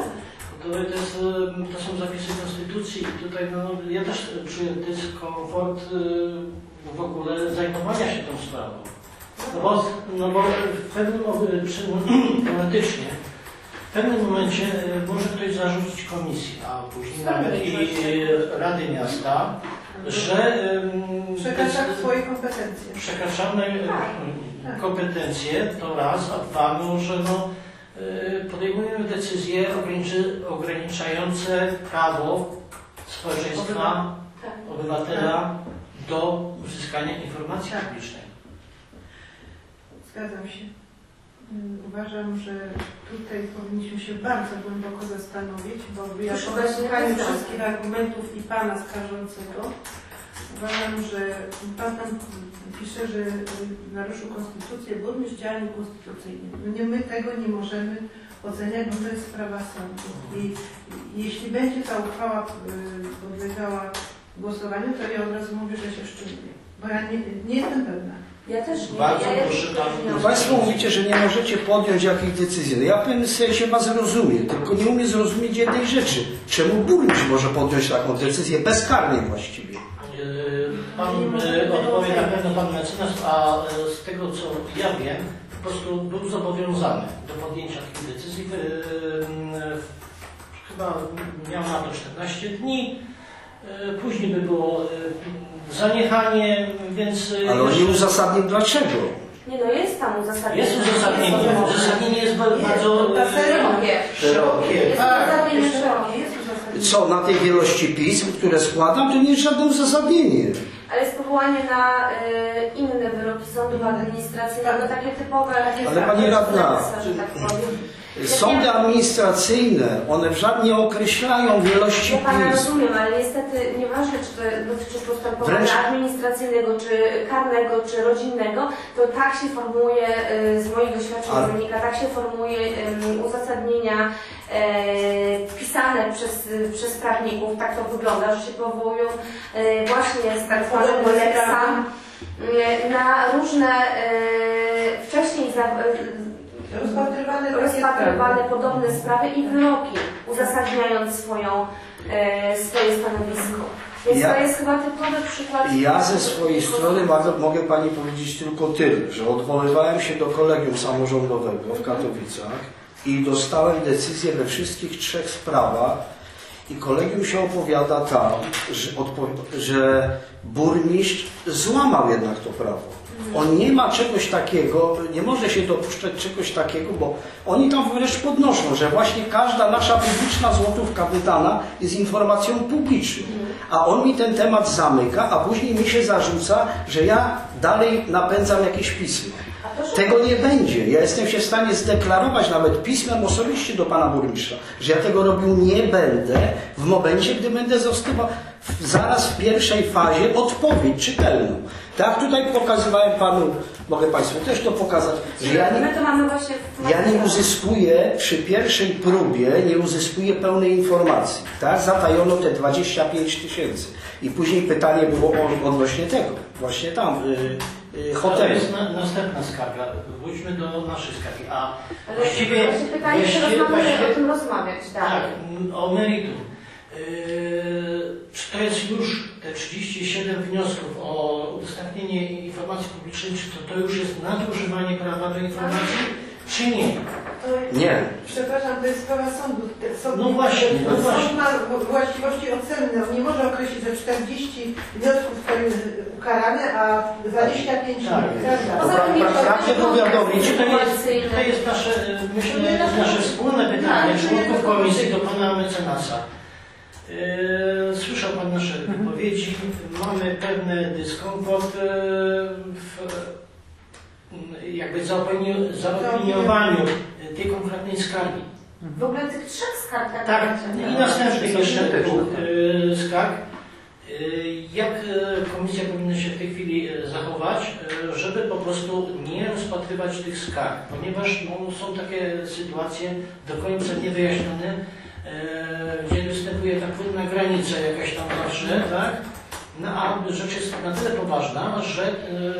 To są zapisy konstytucji i tutaj no, ja też czuję dyskomfort w ogóle zajmowania się tą sprawą. No bo w pewnym teoretycznie w pewnym momencie może ktoś zarzucić komisji, a później nawet i Rady Miasta, że przekracza swoje kompetencje. Przekraczamy kompetencje, to raz, a dwa, że no, podejmujemy decyzje ograniczające prawo społeczeństwa, obywatela do uzyskania informacji publicznej. Zgadzam się. Uważam, że tutaj powinniśmy się bardzo głęboko zastanowić, bo ja po wysłuchaniu wszystkich argumentów i pana skarżącego uważam, że pan tam pisze, że naruszył konstytucję, burmistrz działa niekonstytucyjnie. My tego nie możemy oceniać, bo to jest sprawa sądu. I jeśli będzie ta uchwała podlegała głosowaniu, to ja od razu mówię, że się wstrzymuje. Bo ja nie jestem pewna. Ja też nie. Bardzo proszę pan. Państwo mówicie, że nie możecie podjąć jakiejś decyzji. Ja w pewnym sensie was rozumiem, tylko nie umiem zrozumieć jednej rzeczy. Czemu burmistrz może podjąć taką decyzję bezkarnie właściwie? Pan odpowie na pewno pan mecenas, a z tego co ja wiem, po prostu był zobowiązany do podjęcia takiej decyzji. Chyba miał na to 14 dni. Później by było zaniechanie, więc... Ale on nie uzasadnił dlaczego. Nie no, jest tam uzasadnienie. Jest uzasadnienie. Uzasadnienie jest bardzo szerokie. Jest Tak. uzasadnienie szerokie. Co, na tej wielości pism, które składam, to nie jest żadne uzasadnienie. Ale jest powołanie na inne wyroki sądów administracyjnych, no takie typowe... Ale pani radna, że tak powiem. sądy administracyjne, one nie określają wielości Ja pana pism. rozumiem, ale niestety nieważne, czy to dotyczy postępowania Wręcz... administracyjnego, czy karnego, czy rodzinnego, to tak się formuje, z moich doświadczeń wynika, tak się formuje uzasadnienia pisane przez prawników, tak to wygląda, że się powołują właśnie z tak zwanego leksa na różne wcześniej rozpatrywane podobne sprawy i wyroki, uzasadniając swoje stanowisko. Więc to jest chyba typowy przykład. Ja ze swojej strony mogę pani powiedzieć tylko tyle, że odwoływałem się do kolegium samorządowego w Katowicach i dostałem decyzję we wszystkich 3 sprawach i kolegium się opowiada tam, że burmistrz złamał jednak to prawo. On nie ma czegoś takiego, nie może się dopuszczać czegoś takiego, bo oni tam wręcz podnoszą, że właśnie każda nasza publiczna złotówka wydana jest informacją publiczną. A on mi ten temat zamyka, a później mi się zarzuca, że ja dalej napędzam jakieś pismo. Tego nie będzie. Ja jestem się w stanie zdeklarować nawet pismem osobiście do pana burmistrza, że ja tego robił nie będę w momencie, gdy będę zostawał zaraz w pierwszej fazie odpowiedź czytelną. Tak tutaj pokazywałem panu, mogę państwu też to pokazać, że ja nie uzyskuję przy pierwszej próbie, nie uzyskuję pełnej informacji. Tak? Zatajono te 25 000. I później pytanie było odnośnie tego, właśnie tam, hotelu. To jest następna skarga. Wróćmy do naszej skargi. A właściwie pytanie, czy o tym rozmawiać dalej. Tak, o meritum. Czy to jest już te 37 wniosków o udostępnienie informacji publicznej, czy to już jest nadużywanie prawa do informacji, czy nie? Nie. Przepraszam, to jest sprawa sądu. No właśnie, no właśnie. Sąd ma właściwości ocenne. On nie może określić, że 40 wniosków są ukarane, a 25 nie. Poza tym nie Pragnę powiadomić, To jest nasze, myślę, nasze wspólne pytanie członków komisji do pana mecenasa. Słyszał pan nasze wypowiedzi, mamy pewny dyskomfort w zaopiniowaniu tej konkretnej skargi. W ogóle tych 3 skarg. Tak, i następnych jeszcze 2 skarg. Jak komisja powinna się w tej chwili zachować, żeby po prostu nie rozpatrywać tych skarg, ponieważ są takie sytuacje do końca niewyjaśnione, gdzie występuje ta płynna granica jakaś tam zawsze, tak? No a rzecz jest na tyle poważna, że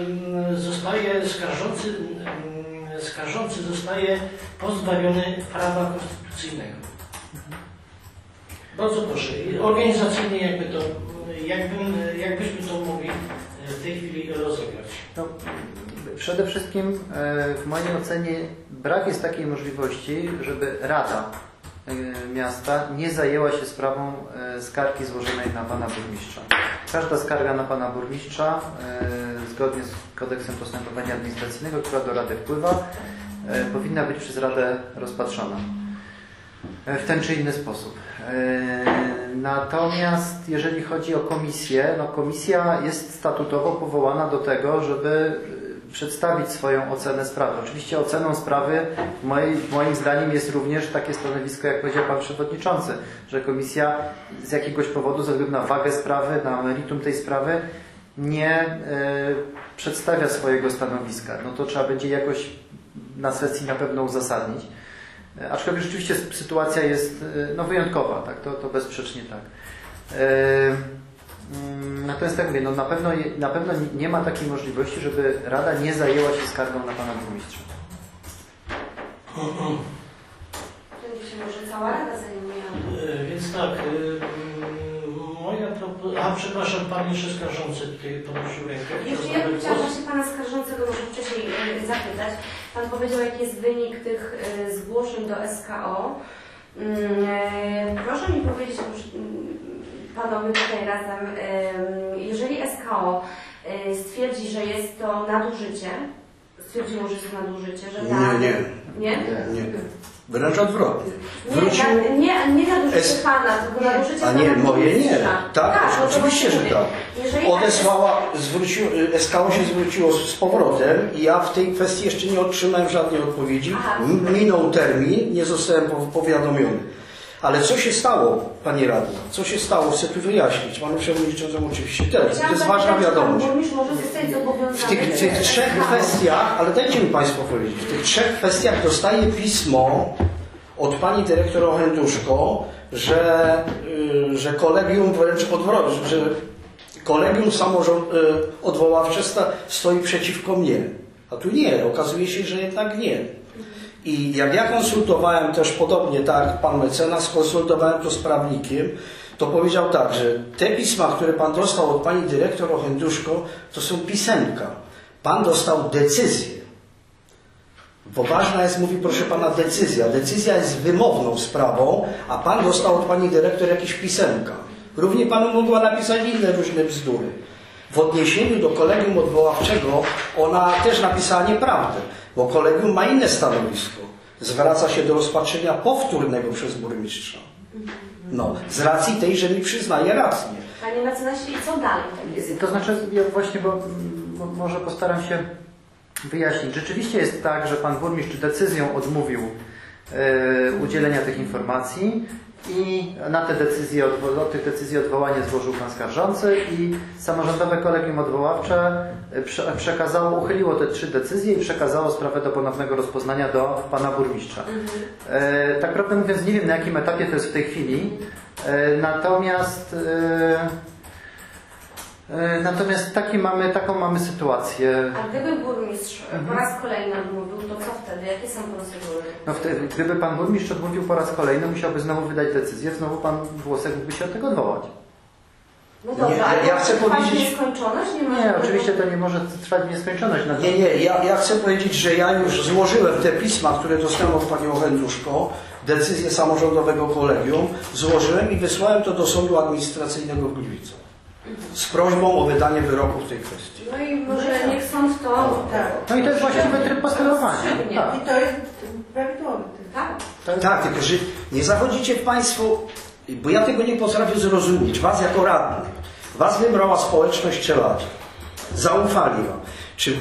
skarżący zostaje pozbawiony prawa konstytucyjnego. Bardzo proszę, organizacyjnie jakbyśmy to mogli w tej chwili rozegrać. No, przede wszystkim w mojej ocenie brak jest takiej możliwości, żeby Rada Miasta nie zajęła się sprawą skargi złożonej na pana burmistrza. Każda skarga na pana burmistrza, zgodnie z kodeksem postępowania administracyjnego, która do Rady wpływa, powinna być przez Radę rozpatrzona w ten czy inny sposób. Natomiast jeżeli chodzi o komisję, no komisja jest statutowo powołana do tego, żeby przedstawić swoją ocenę sprawy. Oczywiście oceną sprawy moim zdaniem jest również takie stanowisko, jak powiedział pan przewodniczący, że komisja z jakiegoś powodu, ze względu na wagę sprawy, na meritum tej sprawy, nie przedstawia swojego stanowiska. No to trzeba będzie jakoś na sesji na pewno uzasadnić. Aczkolwiek rzeczywiście sytuacja jest wyjątkowa, tak? To bezsprzecznie tak. Natomiast tak mówię, no na pewno nie ma takiej możliwości, żeby Rada nie zajęła się skargą na pana burmistrza. Będzie się może cała Rada zajmuje. Więc tak, moja propozycja... przepraszam, pan jeszcze skarżący tutaj podnosił rękę. Jeszcze ja bym chciała właśnie pana skarżącego może wcześniej zapytać. Pan powiedział, jaki jest wynik tych zgłoszeń do SKO. Proszę mi powiedzieć, panowie tutaj razem, jeżeli SKO stwierdzi, że jest to nadużycie, stwierdziło, że jest to nadużycie, że Nie? Wręcz odwrotnie. Nie nadużycie pana, tylko nadużycie pana. A nie, moje nie. Tak, no oczywiście, że tak. Odesłała, SKO się zwróciło z powrotem i ja w tej kwestii jeszcze nie otrzymałem żadnej odpowiedzi. Minął termin, nie zostałem powiadomiony. Ale co się stało, Pani Radna? Co się stało? Chcę tu wyjaśnić. Panu Przewodniczącemu oczywiście też. To jest ważna wiadomość. W tych 3 kwestiach, ale dajcie mi Państwo powiedzieć, w tych 3 kwestiach dostaję pismo od Pani Dyrektor Ochenduszko, że kolegium wręcz odwrotnie, że kolegium odwoławcze stoi przeciwko mnie. A tu nie, okazuje się, że jednak nie. I jak ja konsultowałem też podobnie, tak jak pan mecenas, konsultowałem to z prawnikiem, to powiedział tak, że te pisma, które pan dostał od pani dyrektor Ochenduszko, to są pisemka. Pan dostał decyzję. Bo ważna jest, mówi proszę pana, decyzja. Decyzja jest wymowną sprawą, a pan dostał od pani dyrektor jakieś pisemka. Równie panu mogła napisać inne różne bzdury. W odniesieniu do kolegium odwoławczego ona też napisała nieprawdę, bo kolegium ma inne stanowisko. Zwraca się do rozpatrzenia powtórnego przez burmistrza. No, z racji tej, że mi przyznaje rację. Panie mecenasie, i co dalej? To znaczy, ja właśnie, bo może postaram się wyjaśnić. Rzeczywiście jest tak, że pan burmistrz decyzją odmówił udzielenia tych informacji i na te decyzje, do tych decyzji odwołanie złożył pan skarżący i samorządowe kolegium odwoławcze uchyliło te 3 decyzje i przekazało sprawę do ponownego rozpoznania do pana burmistrza. Tak prawdę mówiąc, nie wiem, na jakim etapie to jest w tej chwili, natomiast taką mamy sytuację. A gdyby burmistrz po raz kolejny odmówił, to co wtedy? Jakie są procedury? No wtedy, gdyby pan burmistrz odmówił po raz kolejny, musiałby znowu wydać decyzję, znowu pan Włosek mógłby się od tego odwołać. No dobrze, Nie, ale ja chcę powiedzieć... nieskończoność? Nie, oczywiście to nie może trwać w nieskończoność. Nie, ja chcę powiedzieć, że ja już złożyłem te pisma, które dostałem od pani Owęduszko, decyzję samorządowego kolegium, złożyłem i wysłałem to do Sądu Administracyjnego w Gliwicach z prośbą o wydanie wyroku w tej kwestii. No i może niech sąd to... No i to jest właściwy tryb postępowania. Tak. I to jest prawidłowy. Tak. Tak, tylko że nie zachodzicie Państwo, bo ja tego nie potrafię zrozumieć, Was jako radnych. Was wybrała społeczność Czeladzie. Zaufali Wam. Czy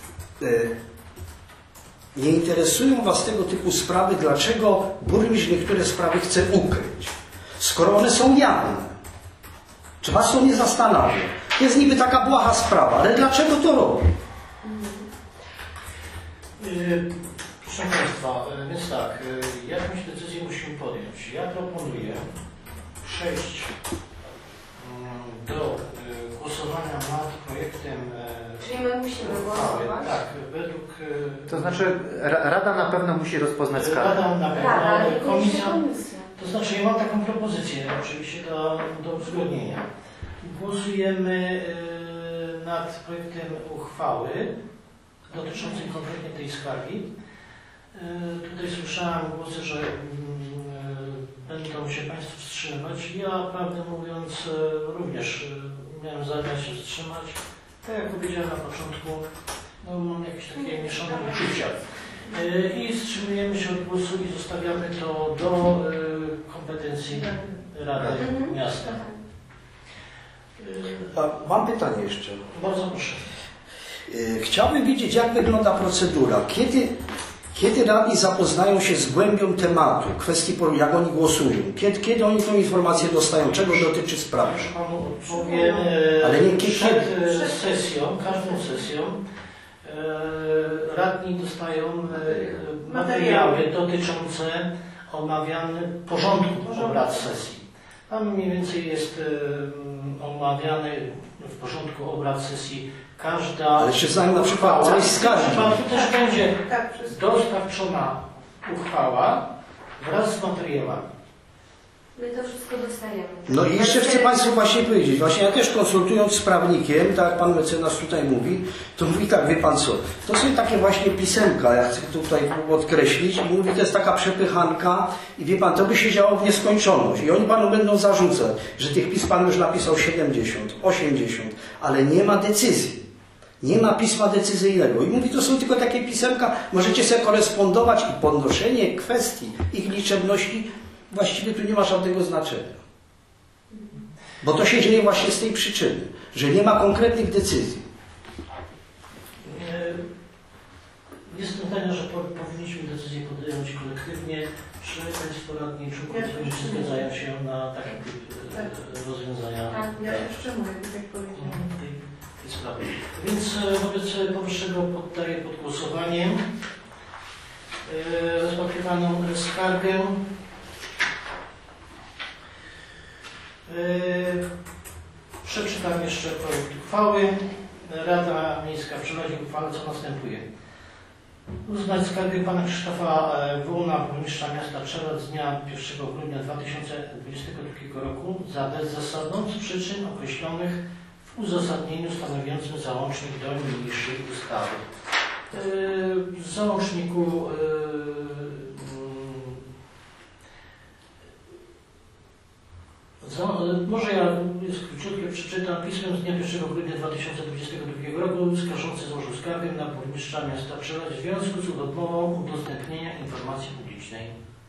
nie interesują Was tego typu sprawy, dlaczego burmistrz niektóre sprawy chce ukryć, skoro one są jawne? Czy Was to nie zastanawia? To jest niby taka błaha sprawa, ale dlaczego to robi? Proszę Państwa, więc tak, jakąś decyzję musimy podjąć. Ja proponuję przejść do głosowania nad projektem Czyli my musimy uchwały. głosować? Tak, według... To znaczy Rada na pewno musi rozpoznać skargę. Rada na pewno, Tak, ale komisja... komisja. To znaczy ja mam taką propozycję oczywiście do uzgodnienia. Głosujemy nad projektem uchwały dotyczącej konkretnie tej skargi. Tutaj słyszałem głosy, że będą się Państwo wstrzymać. Ja, prawdę mówiąc, również miałem zamiar się wstrzymać. Tak jak powiedziałem na początku, no, mam jakieś takie mieszane uczucia. I wstrzymujemy się od głosu i zostawiamy to do kompetencji Rady Miasta. Mam pytanie jeszcze. Bardzo proszę. Chciałbym wiedzieć, jak wygląda procedura. Kiedy radni zapoznają się z głębią tematu, kwestii, jak oni głosują? Kiedy oni tą informację dostają? Czego dotyczy sprawa? Już Panu powiem, ale nie przed sesją, każdą sesją radni dostają materiały dotyczące omawianych porządku obrad sesji. Tam mniej więcej jest omawiany w porządku obrad sesji każda... Ale czy znają na przykład treść skargi? Tu też będzie dostarczona uchwała wraz z materiałami. My to wszystko dostajemy. No i jeszcze chcę Państwu właśnie powiedzieć, właśnie ja też konsultując z prawnikiem, tak jak Pan mecenas tutaj mówi, to mówi tak, wie Pan co, to są takie właśnie pisemka, ja chcę tutaj podkreślić i mówi, to jest taka przepychanka i wie Pan, to by się działo w nieskończoność i oni Panu będą zarzucać, że tych pism Pan już napisał 70, 80, ale nie ma decyzji. Nie ma pisma decyzyjnego. I mówi, to są tylko takie pisemka, możecie sobie korespondować i podnoszenie kwestii ich liczebności właściwie tu nie ma żadnego znaczenia. Bo to się dzieje właśnie z tej przyczyny, że nie ma konkretnych decyzji. Jestem zdania, że powinniśmy decyzję podjąć kolektywnie. Czy Państwo radni czy zgadzają się na taki typ rozwiązania? Tak, ja jeszcze mówię, tak powiedziałam. Tej sprawy. Więc wobec powyższego poddaję pod głosowanie rozpatrywaną skargę. Przeczytam jeszcze projekt uchwały. Rada Miejska przeprowadzi uchwałę, co następuje. Uznać skargę pana Krzysztofa Wołna, burmistrza miasta Czeladź z dnia 1 grudnia 2022 roku za bezzasadną z przyczyn określonych w uzasadnieniu stanowiącym załącznik do niniejszej ustawy. W załączniku może ja króciutko przeczytam. Pismem z dnia 1 grudnia 2022 roku skarżący złożył skargę na burmistrza miasta Przełać w związku z odmową udostępnienia informacji publicznej.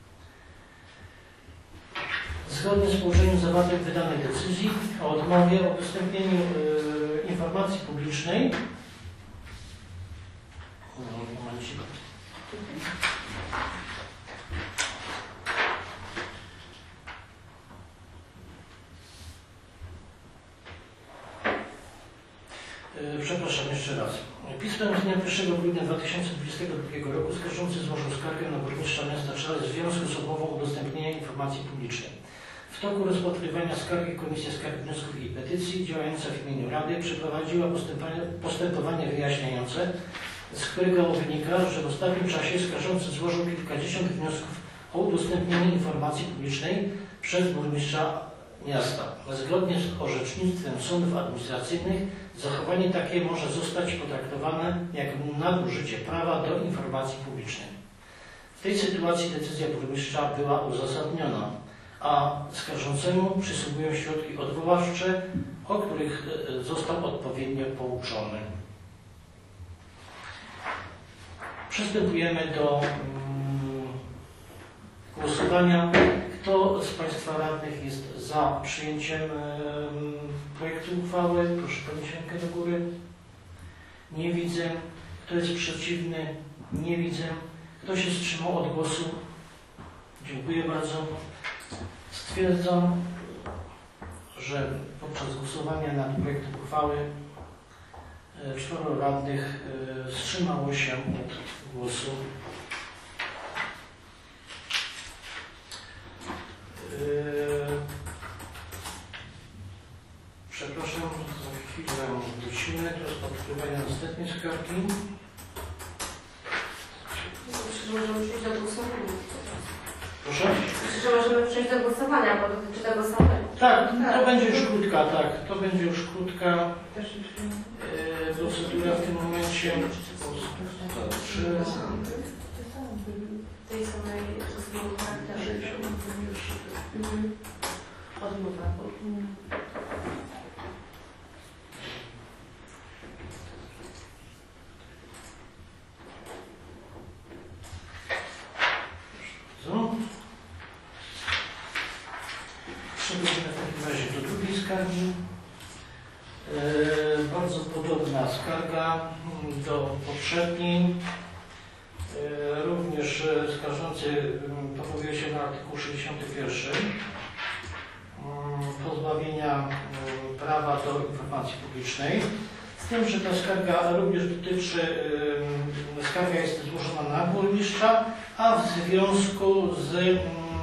Zgodnie z położeniem zawartym w wydanej decyzji o odmowie o udostępnieniu informacji publicznej przepraszam, jeszcze raz. Pismem z dnia 1 grudnia 2022 roku skarżący złożył skargę na burmistrza miasta Przełać w związku z odmową udostępnienia informacji publicznej. W toku rozpatrywania skargi Komisja Skarg, Wniosków i Petycji działająca w imieniu Rady przeprowadziła postępowanie wyjaśniające, z którego wynika, że w ostatnim czasie skarżący złożył kilkadziesiąt wniosków o udostępnienie informacji publicznej przez burmistrza miasta. Zgodnie z orzecznictwem sądów administracyjnych zachowanie takie może zostać potraktowane jak nadużycie prawa do informacji publicznej. W tej sytuacji decyzja burmistrza była uzasadniona, a skarżącemu przysługują środki odwoławcze, o których został odpowiednio pouczony. Przystępujemy do głosowania. Kto z Państwa radnych jest za przyjęciem projektu uchwały? Proszę podnieść rękę do góry. Nie widzę. Kto jest przeciwny? Nie widzę. Kto się wstrzymał od głosu? Dziękuję bardzo. Stwierdzam, że podczas głosowania nad projektem uchwały 4 radnych wstrzymało się od głosu. Przepraszam, za chwilę wrócimy do rozpatrywania następnej skargi. Możemy przejść do głosowania. Proszę? Że możemy przejść do głosowania, bo dotyczy tego samego. Tak, to będzie już krótka, tak. To będzie już krótka procedura w tym momencie. Tej samej charakterze. Odmowa. Przechodzimy w takim razie do drugiej skargi. Bardzo podobna skarga do poprzedniej. Również skarżący powołuje się na artykuł 61 pozbawienia prawa do informacji publicznej. Z tym, że ta skarga również dotyczy, skarga jest złożona na burmistrza, a w związku z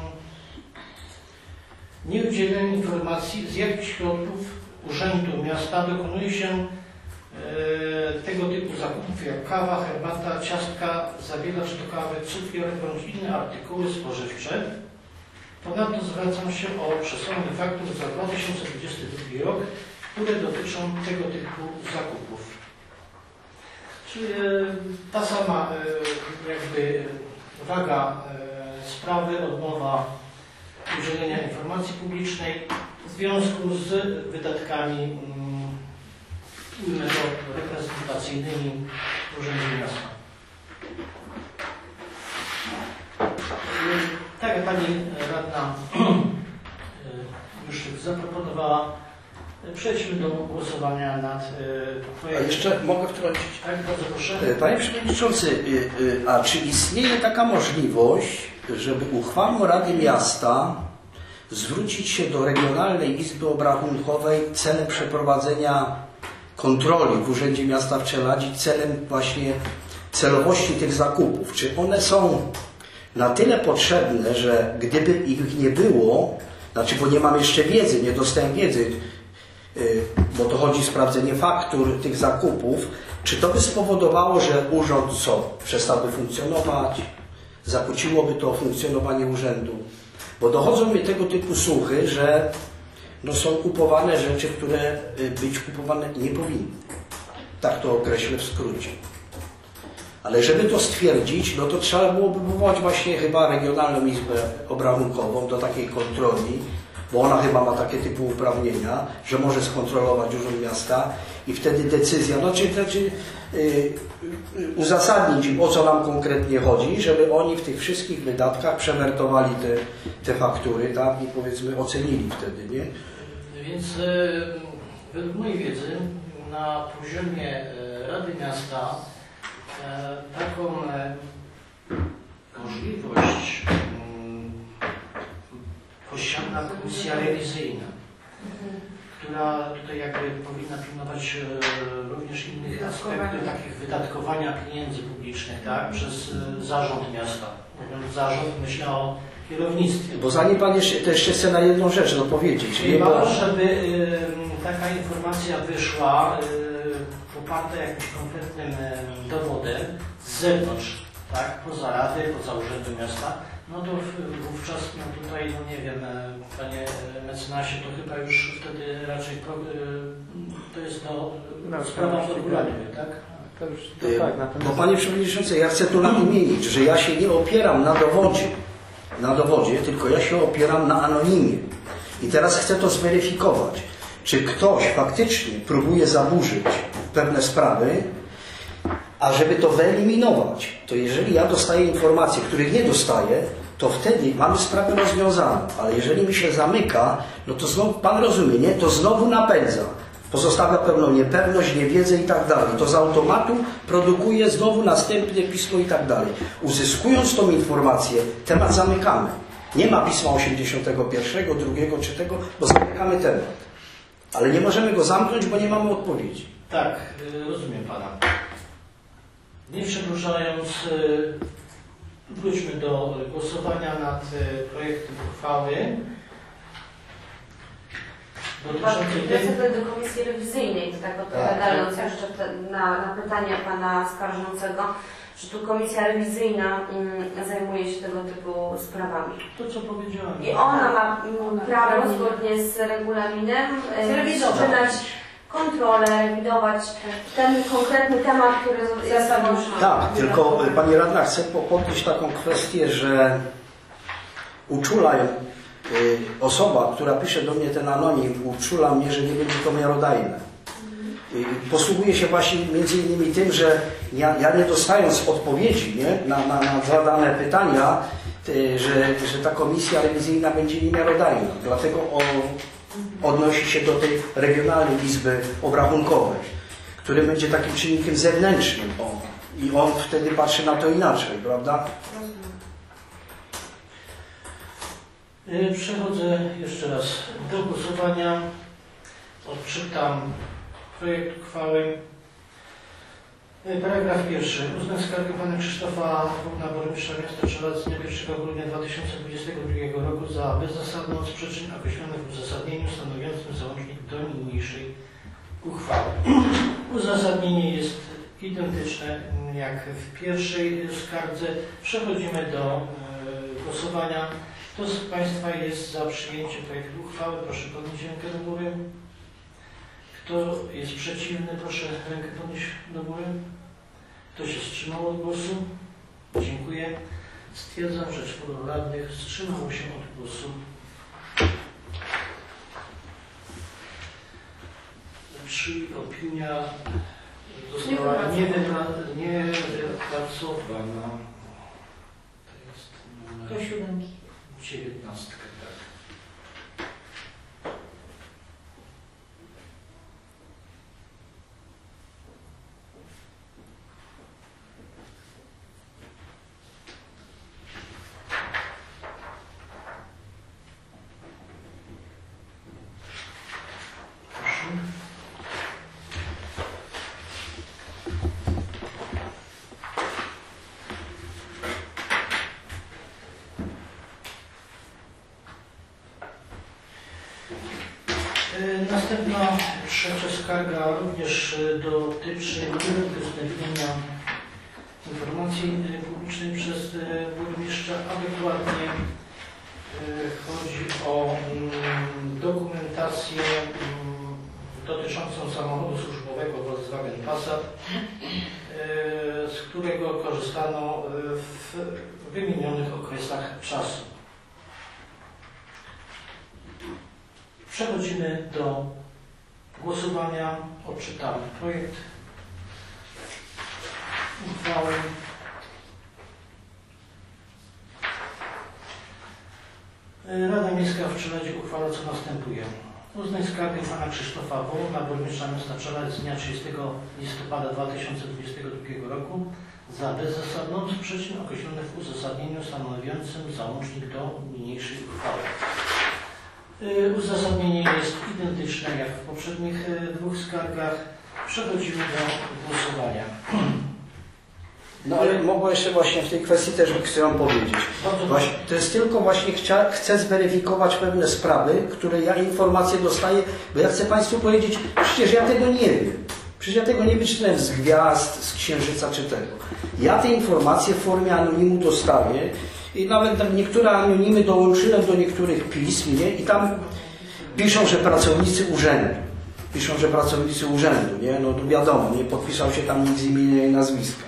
nieudzieleniem informacji, z jakich środków Urzędu Miasta dokonuje się tego typu zakupów jak kawa, herbata, ciastka, zabiegacz do kawy, cukier bądź inne artykuły spożywcze. Ponadto zwracam się o przesłanie faktur za 2022 rok, które dotyczą tego typu zakupów. Czyli ta sama jakby waga sprawy, odmowa udzielenia informacji publicznej w związku z wydatkami reprezentacyjnymi w Urzędzie Miasta. Tak jak Pani Radna już zaproponowała, przejdźmy do głosowania nad projektem. A jeszcze mogę wtrącić? Tak, bardzo proszę. Panie Przewodniczący, a czy istnieje taka możliwość, żeby uchwałą Rady Miasta zwrócić się do Regionalnej Izby Obrachunkowej celem przeprowadzenia kontroli w Urzędzie Miasta w Czeladzi, celem właśnie celowości tych zakupów? Czy one są na tyle potrzebne, że gdyby ich nie było, znaczy, bo nie mam jeszcze wiedzy, nie dostałem wiedzy, bo to chodzi o sprawdzenie faktur tych zakupów, czy to by spowodowało, że urząd przestałby funkcjonować, zakłóciłoby to funkcjonowanie urzędu? Bo dochodzą mi tego typu słuchy, że są kupowane rzeczy, które być kupowane nie powinny. Tak to określę w skrócie. Ale żeby to stwierdzić, no to trzeba byłoby powołać właśnie chyba Regionalną Izbę Obrachunkową do takiej kontroli, bo ona chyba ma takie typu uprawnienia, że może skontrolować Urząd Miasta i wtedy decyzja, uzasadnić im, o co nam konkretnie chodzi, żeby oni w tych wszystkich wydatkach przewertowali te faktury, tak, i powiedzmy ocenili wtedy, nie? Więc według mojej wiedzy na poziomie Rady Miasta taką możliwość posiada komisja rewizyjna, która tutaj jakby powinna pilnować również innych aspektów takich wydatkowania pieniędzy publicznych, tak, przez zarząd miasta. Mówiąc zarząd, myślę o kierownictwie. Bo zanim Pan jeszcze chce na jedną rzecz dopowiedzieć. Chyba, żeby taka informacja wyszła poparta jakimś konkretnym dowodem z zewnątrz, tak, poza Radę, poza Urzędem Miasta, no to wówczas, no tutaj, no nie wiem, panie mecenasie, to chyba już wtedy raczej to jest sprawa do regulaminu, tak? To już, to tak, Bo panie przewodniczący, ja chcę tu nadmienić, że ja się nie opieram na dowodzie, tylko ja się opieram na anonimie. I teraz chcę to zweryfikować, czy ktoś faktycznie próbuje zaburzyć pewne sprawy, a żeby to wyeliminować, to jeżeli ja dostaję informacje, których nie dostaję, to wtedy mamy sprawę rozwiązaną. Ale jeżeli mi się zamyka, no to znowu, pan rozumie, nie? To znowu napędza. Pozostawia pewną niepewność, niewiedzę i tak dalej. To z automatu produkuje znowu następne pismo i tak dalej. Uzyskując tą informację, temat zamykamy. Nie ma pisma 81, 2 czy tego, bo zamykamy temat. Ale nie możemy go zamknąć, bo nie mamy odpowiedzi. Tak, rozumiem pana. Nie przedłużając, wróćmy do głosowania nad projektem uchwały. Wracamy do komisji rewizyjnej, to tak odpowiadając jeszcze na pytanie pana skarżącego, że tu komisja rewizyjna zajmuje się tego typu sprawami. To co powiedziałem. I ona ma prawo zgodnie z regulaminem wszczynać kontrolę, rewidować ten konkretny temat, który jest założony. Tak, tylko pani radna, chcę podnieść taką kwestię, że uczula osoba, która pisze do mnie ten anonim, uczula mnie, że nie będzie to miarodajne. Posługuje się właśnie między innymi tym, że ja nie dostając odpowiedzi, nie, na zadane pytania, że ta komisja rewizyjna będzie niemiarodajna. Dlatego odnosi się do tej Regionalnej Izby Obrachunkowej, który będzie takim czynnikiem zewnętrznym. I on wtedy patrzy na to inaczej, prawda? Przechodzę jeszcze raz do głosowania. Odczytam projekt uchwały. Paragraf 1. Uznam skargę pana Krzysztofa Wogna, burmistrza miasta Czeladź z dnia 1 grudnia 2022 roku za bezzasadną z przyczyn określonych w uzasadnieniu stanowiącym załącznik do niniejszej uchwały. Uzasadnienie jest identyczne jak w pierwszej skardze. Przechodzimy do głosowania. Kto z państwa jest za przyjęciem projektu uchwały? Proszę podnieść rękę do góry. Kto jest przeciwny? Proszę rękę podnieść do góry. Kto się wstrzymał od głosu? Dziękuję. Stwierdzam, że 4 radnych wstrzymało się od głosu. Czyli opinia została niewypracowana. To jest numer 19. Tak. Następna, trzecia skarga również dotyczy nieudostępnienia informacji publicznej przez burmistrza, a dokładnie chodzi o dokumentację dotyczącą samochodu służbowego Volkswagen Passat, z którego korzystano w wymienionych okresach czasu. Przechodzimy do głosowania. Odczytamy projekt uchwały. Rada Miejska w Czeledzie uchwala co następuje. Uznać skargę pana Krzysztofa W. na burmistrza miasta Czeladź z dnia 30 listopada 2022 roku za bezzasadną z przyczyn określonych w uzasadnieniu stanowiącym załącznik do niniejszej uchwały. Uzasadnienie jest identyczne jak w poprzednich dwóch skargach. Przechodzimy do głosowania. No ale mogę jeszcze właśnie w tej kwestii też chcę powiedzieć. Właśnie, to jest tylko właśnie chcę zweryfikować pewne sprawy, które ja informacje dostaję, bo ja chcę Państwu powiedzieć, przecież ja tego nie wiem. Przecież ja tego nie wyczytałem z gwiazd, z księżyca czy tego. Ja te informacje w formie anonimu dostaję i nawet niektóre anonimy dołączyłem do niektórych pism, nie? I tam piszą, że pracownicy urzędu. Piszą, że pracownicy urzędu, nie? No to wiadomo, nie podpisał się tam nic z imienia i nazwiska.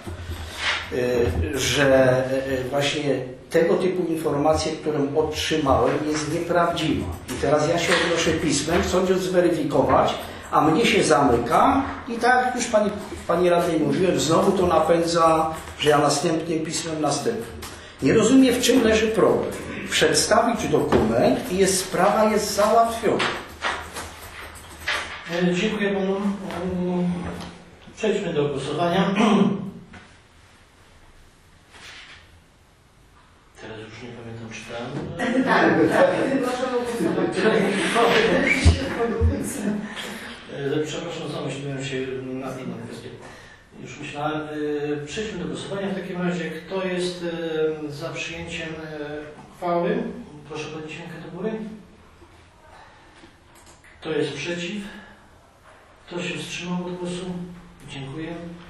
Że właśnie tego typu informacje, które otrzymałem, jest nieprawdziwa. I teraz ja się odnoszę pismem, chcąc zweryfikować, a mnie się zamyka i tak jak już pani radnej mówiłem, znowu to napędza, że ja następnym pismem następnym. Nie rozumiem, w czym leży problem. Przedstawić dokument i sprawa jest załatwiona. Dziękuję panu. Przejdźmy do głosowania. Teraz już nie pamiętam, czytałem. Tak, możemy głosować. Przepraszam, zamyśliłem się nad inną kwestią. Już myślałem. Przejdźmy do głosowania. W takim razie, kto jest za przyjęciem uchwały? Proszę podnieść rękę do góry. Kto jest przeciw? Kto się wstrzymał od głosu? Dziękuję.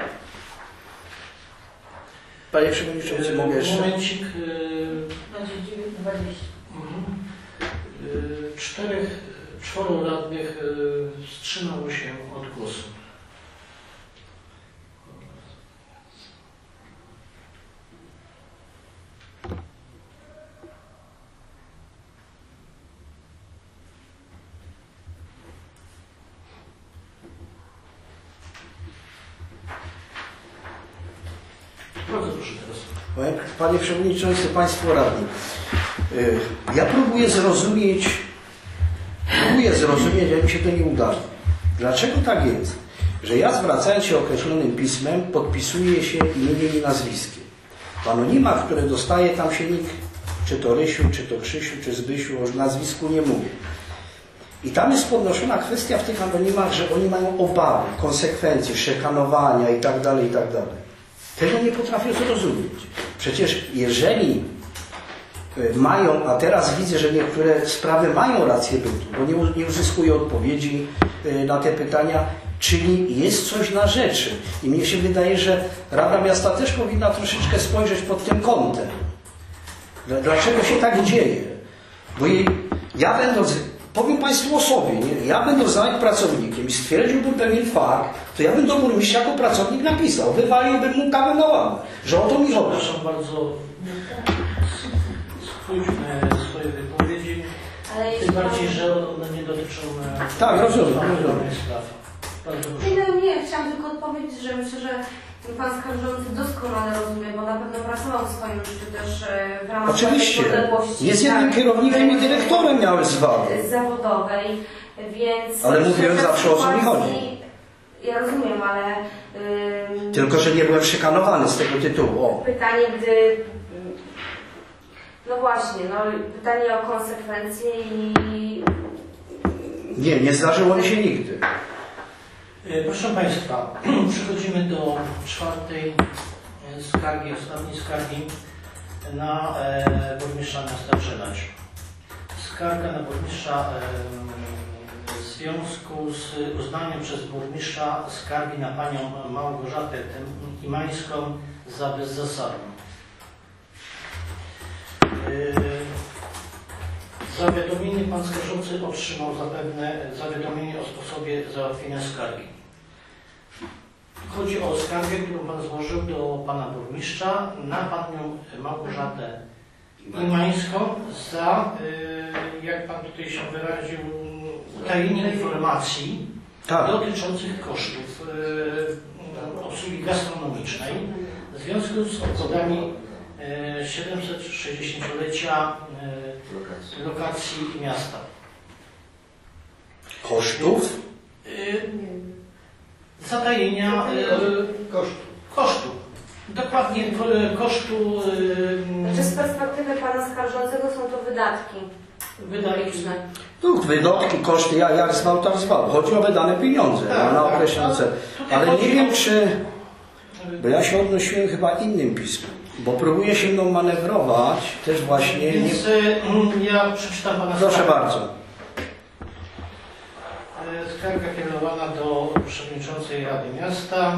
Panie Przewodniczący, mogę jeszcze? Momencik. Będzie 20. Czworo radnych wstrzymało się od głosu. Bardzo proszę teraz. Panie Przewodniczący, Państwo Radni, ja próbuję zrozumieć, jak mi się to nie udaje. Dlaczego tak jest, że ja zwracając się określonym pismem podpisuję się imieniem i nazwiskiem. W anonimach, które dostaję, tam się nikt, czy to Rysiu, czy to Krzysiu, czy Zbysiu, o nazwisku nie mówi. I tam jest podnoszona kwestia w tych anonimach, że oni mają obawy, konsekwencji, szykanowania itd., itd. Tego nie potrafię zrozumieć. Przecież jeżeli mają, a teraz widzę, że niektóre sprawy mają rację bytu, bo nie uzyskuję odpowiedzi na te pytania, czyli jest coś na rzeczy. I mnie się wydaje, że Rada Miasta też powinna troszeczkę spojrzeć pod tym kątem. Dlaczego się tak dzieje? Bo ja będąc, powiem Państwu o sobie, nie? Ja będąc nawet pracownikiem i stwierdziłbym pewien fakt, to ja bym do burmistrza jako pracownik napisał, wywaliłbym mu kawę na łamę, że o to mi chodzi. Przepraszam bardzo, skróćmy swoje wypowiedzi, tym bardziej, że one nie dotyczą tak, rozumiem. spraw. Bardzo proszę. Nie, chciałam tylko odpowiedzieć, że myślę, że Pan skarżący doskonale rozumie, bo na pewno pracował w swoim życiu też w ramach oczywiście. podległości. Nie z jednym kierownikiem i dyrektorem miałem zwady zawodowej, więc... Ale mówiłem zawsze, o co mi chodzi. Ja rozumiem, ale... Tylko, że nie byłem szykanowany z tego tytułu. O. Pytanie, gdy... No właśnie, pytanie o konsekwencje i... Nie zdarzyło mi się nigdy. Proszę Państwa, przechodzimy do czwartej skargi, ostatniej skargi na burmistrza miasta Czeladź. Skarga na burmistrza w związku z uznaniem przez burmistrza skargi na panią Małgorzatę Imańską za bezzasadną. Zawiadomienie pan skarżący otrzymał zapewne zawiadomienie o sposobie załatwienia skargi. Chodzi o skargę, którą Pan złożył do Pana Burmistrza na Panią Małgorzatę Imańską za, jak Pan tutaj się wyraził, utajnienie informacji dotyczących kosztów obsługi gastronomicznej w związku z obchodami 760-lecia lokacji miasta. Kosztów? Zatajenia kosztu. Dokładnie kosztu. Znaczy z perspektywy Pana skarżącego są to wydatki publiczne. No, wydatki, koszty, jak zwał, tam zwał. Chodzi o wydane pieniądze na określony cel. Ale nie wiem, czy... Bo ja się odnosiłem chyba innym pismem, bo próbuję się mną manewrować też właśnie... Więc ja przeczytam Pana Proszę skargę. bardzo. Skarga kierowana do przewodniczącej Rady Miasta.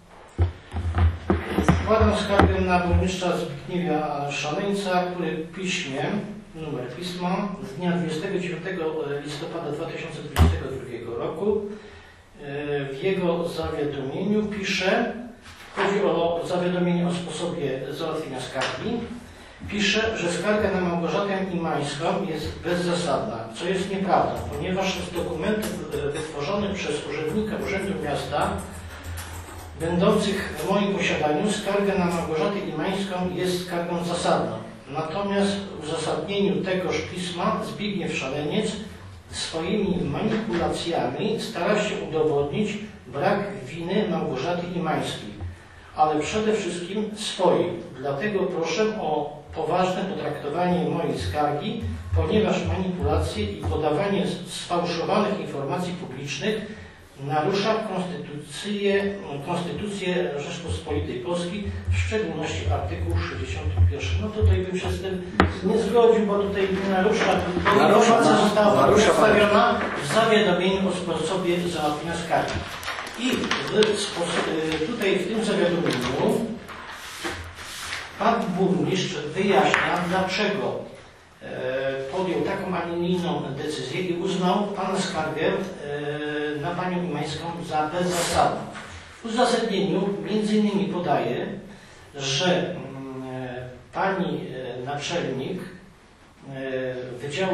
Składam skargę na burmistrza Zbigniewa Szaleńca, który w piśmie, numer pisma, z dnia 29 listopada 2022 roku w jego zawiadomieniu pisze, chodzi o zawiadomienie o sposobie załatwienia skargi, pisze, że skarga na Małgorzatę Imańską jest bezzasadna, co jest nieprawdą, ponieważ z dokumentów wytworzonych przez urzędnika Urzędu Miasta będących w moim posiadaniu skarga na Małgorzatę Imańską jest skargą zasadną. Natomiast w uzasadnieniu tegoż pisma Zbigniew Szaleniec swoimi manipulacjami stara się udowodnić brak winy Małgorzaty Imańskiej, ale przede wszystkim swojej. Dlatego proszę o poważne potraktowanie mojej skargi, ponieważ manipulacje i podawanie sfałszowanych informacji publicznych narusza Konstytucję Rzeczpospolitej Polskiej, w szczególności artykuł 61. No tutaj bym się z tym nie zgodził, bo tutaj narusza, bo informacja została przedstawiona w zawiadomieniu o sposobie załatwienia skargi. I tutaj w tym zawiadomieniu Pan Burmistrz wyjaśnia, dlaczego podjął taką, a nie inną decyzję i uznał Pana skargę na Panią Imańską za bezzasadną. W uzasadnieniu między innymi podaje, że Pani naczelnik Wydziału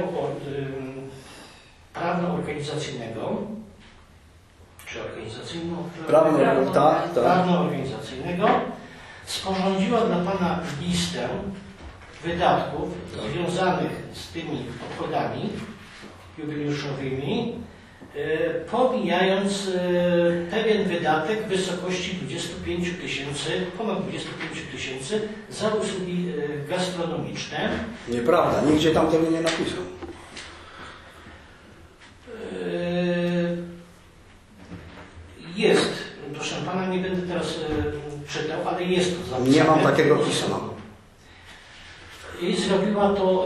Prawno-Organizacyjnego czy prawno-organizacyjnego sporządziła dla Pana listę wydatków związanych z tymi obchodami jubileuszowymi, pomijając pewien wydatek w wysokości 25 000, ponad 25 000 za usługi gastronomiczne. Nieprawda, nigdzie tam tego nie napisał. Jest, proszę Pana, nie będę teraz czytał, ale jest to zapisane. Nie mam takiego pisma. I zrobiła to,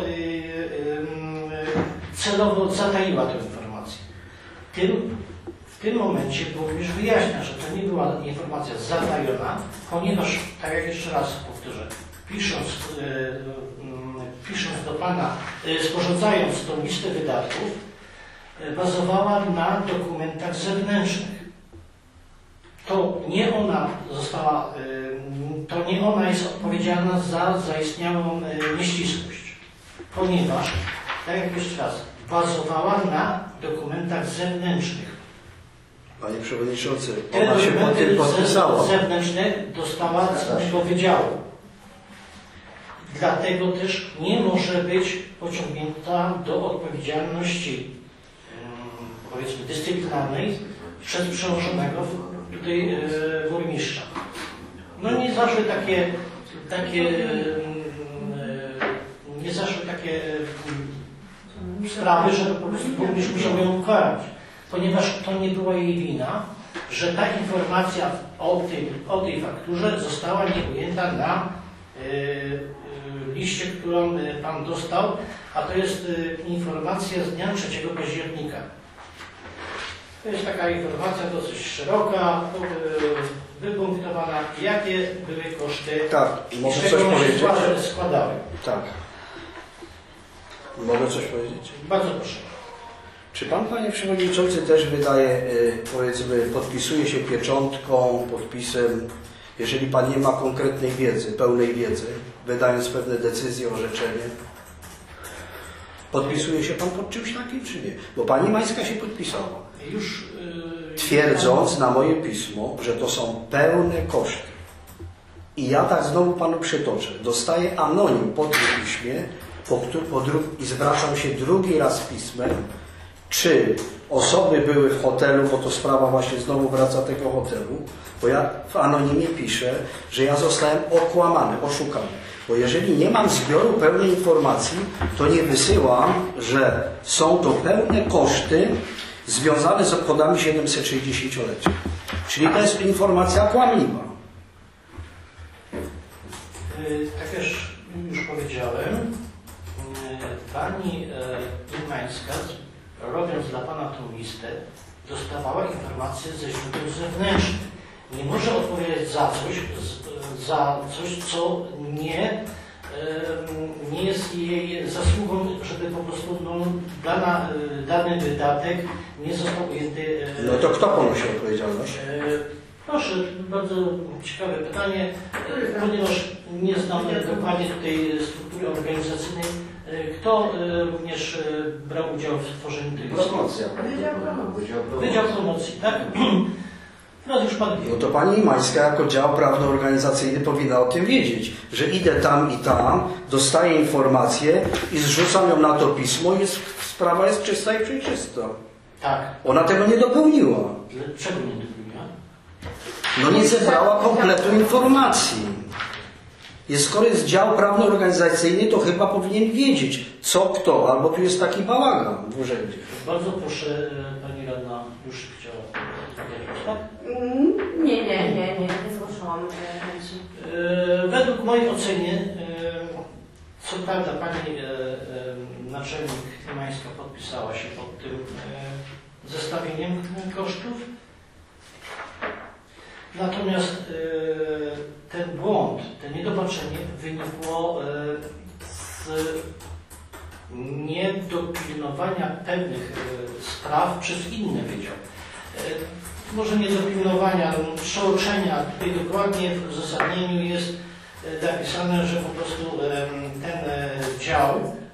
celowo zataiła tę informację. W tym momencie burmistrz wyjaśnia, że to nie była informacja zatajona, ponieważ, tak jak jeszcze raz powtórzę, pisząc do Pana, sporządzając tą listę wydatków, bazowała na dokumentach zewnętrznych. To nie ona jest odpowiedzialna za zaistniałą nieścisłość, ponieważ, tak jak jeszcze raz, bazowała na dokumentach zewnętrznych. Panie Przewodniczący, Te ona się pod tym podpisała. zewnętrzne dostała z tego wydziału. Dlatego też nie może być pociągnięta do odpowiedzialności, powiedzmy, dyscyplinarnej przez przełożonego tutaj burmistrza. No nie zaszły takie sprawy, że po prostu burmistrz musiał ją ukarać, ponieważ to nie była jej wina, że ta informacja o tej fakturze została nieujęta na liście, którą Pan dostał, a to jest informacja z dnia 3 października. To jest taka informacja dosyć szeroka, wypunktowana, jakie były koszty Tak, mogę i z coś czego one się powiedzieć? składały. Tak. Mogę coś powiedzieć? Bardzo proszę. Czy pan, panie przewodniczący, też wydaje, powiedzmy, podpisuje się pieczątką, podpisem, jeżeli pan nie ma konkretnej wiedzy, pełnej wiedzy, wydając pewne decyzje, orzeczenie? Podpisuje się pan pod czymś takim, czy nie? Bo pani Mańska się podpisała. Twierdząc na moje pismo, że to są pełne koszty. I ja tak znowu panu przytoczę. Dostaję anonim po tym piśmie i zwracam się drugi raz pismem, czy osoby były w hotelu, bo to sprawa właśnie znowu wraca tego hotelu, bo ja w anonimie piszę, że ja zostałem okłamany, oszukany. Bo jeżeli nie mam zbioru pełnej informacji, to nie wysyłam, że są to pełne koszty związane z obchodami 760-lecia. Czyli to jest informacja kłamliwa. Tak już powiedziałem, pani Mańska, robiąc dla pana tą listę, dostawała informacje ze źródeł zewnętrznych. Nie może odpowiadać za coś, co nie jest jej zasługą, żeby po prostu dany wydatek nie został ujęty. No to kto ponosi odpowiedzialność? Proszę, bardzo ciekawe pytanie, ponieważ nie znam dokładnie tej struktury organizacyjnej. Kto również brał udział w tworzeniu tej listy? Promocja. Wydział Promocji, tak? Teraz już pan wie. No to pani Mańska jako dział prawno-organizacyjny powinna o tym wiedzieć, że idę tam i tam, dostaję informację i zrzucam ją na to pismo i sprawa jest czysta i przejrzysta. Tak. Ona tego nie dopełniła. Czego nie dopełniła? No nie zebrała kompletu informacji. Skoro jest dział prawno-organizacyjny, to chyba powinien wiedzieć, co, kto, albo tu jest taki bałagan w urzędzie. Bardzo proszę, pani radna już chciała powiedzieć, tak? Nie zgłaszałam chęci. Według mojej oceny, co prawda pani naczelnik Mańska podpisała się pod tym zestawieniem kosztów, natomiast ten błąd, to niedopatrzenie wynikło z niedopilnowania pewnych spraw przez inny wydział. Może nie dopilnowania, przeoczenia. Tutaj dokładnie w uzasadnieniu jest napisane, że po prostu ten dział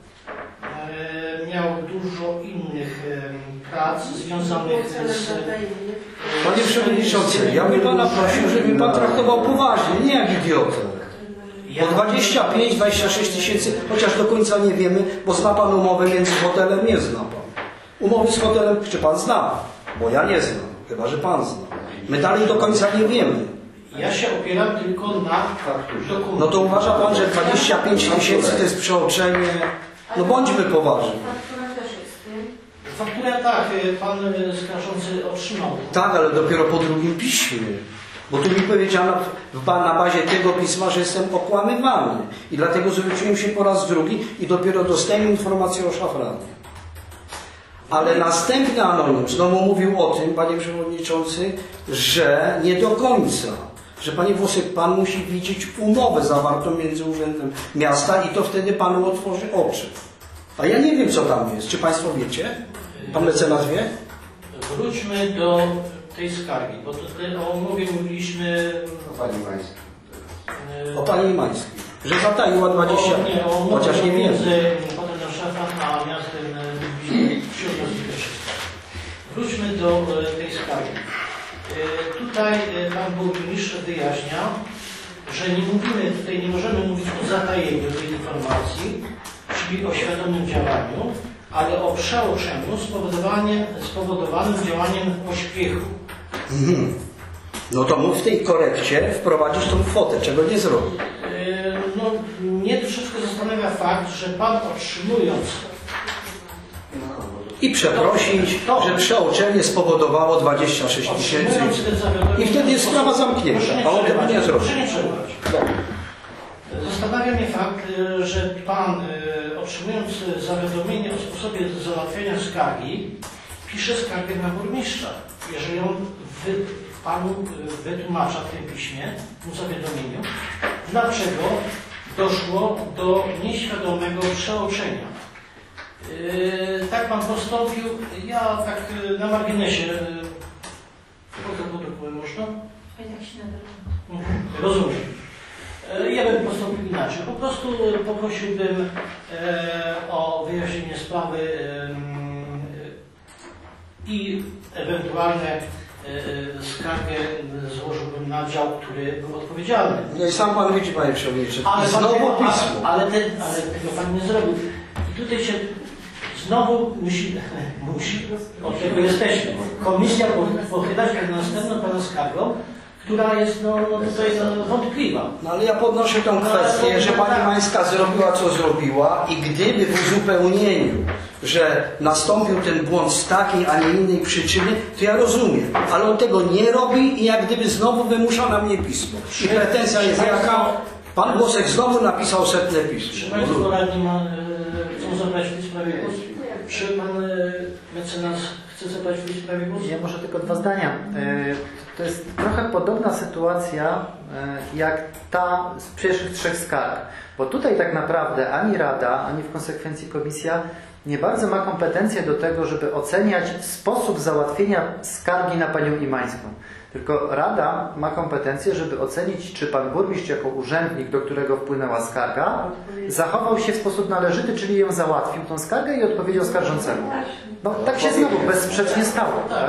miał dużo innych prac związanych z... Panie przewodniczący, ja bym pana prosił, żeby pan traktował poważnie, nie jak idiotę. Bo 25-26 tysięcy, chociaż do końca nie wiemy, bo zna pan umowę między hotelem, nie zna pan. Umowy z hotelem, czy pan zna? Bo ja nie znam, chyba że pan zna. My dalej do końca nie wiemy. Ja się opieram tylko na dokumencie. No to uważa pan, że 25 tysięcy to jest przeoczenie? No bądźmy poważni. Faktura tak, pan skarżący otrzymał. Tak, ale dopiero po drugim piśmie. Bo tu mi powiedziano na bazie tego pisma, że jestem okłamywany. I dlatego zwróciłem się po raz drugi i dopiero dostałem informację o szafranie. Ale następny anonim znowu mówił o tym, panie przewodniczący, że nie do końca. Że panie Włosek, pan musi widzieć umowę zawartą między Urzędem Miasta i to wtedy panu otworzy oczy. A ja nie wiem, co tam jest. Czy państwo wiecie? Pan mecenas wie? Wróćmy do tej skargi, bo tutaj o umowie mówiliśmy... O pani Mańskiej. O pani Mańskiej. Że zataiła 20... Chociaż nie wiem. Między hotellem Szefa a miastem Wróćmy do tej skargi. Tutaj pan burmistrz wyjaśnia, że tutaj nie możemy mówić o zatajeniu tej informacji, czyli o świadomym działaniu, ale o przeoczeniu spowodowanym działaniem pośpiechu. No to mógł w tej korekcie wprowadzić tą kwotę, czego nie zrobił. No, mnie troszeczkę zastanawia fakt, że pan otrzymując i przeprosić, że przeoczenie spowodowało 26 tysięcy. I wtedy jest sprawa zamknięta, a on tego nie zrobił. Zastanawia mnie fakt, że pan otrzymując zawiadomienie o sposobie załatwienia skargi, pisze skargę na burmistrza. Jeżeli on panu wytłumacza w tym piśmie, w tym zawiadomieniu, dlaczego doszło do nieświadomego przeoczenia. Tak pan postąpił. Ja tak na marginesie. Protokół można? Rozumiem. Ja bym postąpił inaczej. Po prostu poprosiłbym o wyjaśnienie sprawy i ewentualne skargę złożyłbym na dział, który był odpowiedzialny. No i sam pan widzi, panie przewodniczący, Ale znowu pismo. ale tego pan nie zrobił. I tutaj się znowu musi od tego jesteśmy. Komisja pochylać się na następną pana skargą, która jest tutaj wątpliwa. No ale ja podnoszę tą kwestię, że pani Mańska zrobiła, co zrobiła i gdyby w uzupełnieniu, że nastąpił ten błąd z takiej, a nie innej przyczyny, to ja rozumiem. Ale on tego nie robi i jak gdyby znowu wymusza na mnie pismo. I pretensja jest jaka? Pan Głosek znowu napisał setne pismo. Czy państwo radni chcą zabrać w tej sprawie głos? Czy pan mecenas chce zabrać w tej sprawie głos? Ja może tylko 2 zdania. To jest trochę podobna sytuacja jak ta z pierwszych 3 skarg. Bo tutaj tak naprawdę ani Rada, ani w konsekwencji Komisja nie bardzo ma kompetencje do tego, żeby oceniać sposób załatwienia skargi na panią Imańską. Tylko Rada ma kompetencję, żeby ocenić, czy pan burmistrz jako urzędnik, do którego wpłynęła skarga, zachował się w sposób należyty, czyli ją załatwił, tą skargę i odpowiedział skarżącemu. No tak się znowu bezsprzecznie stało. Tak?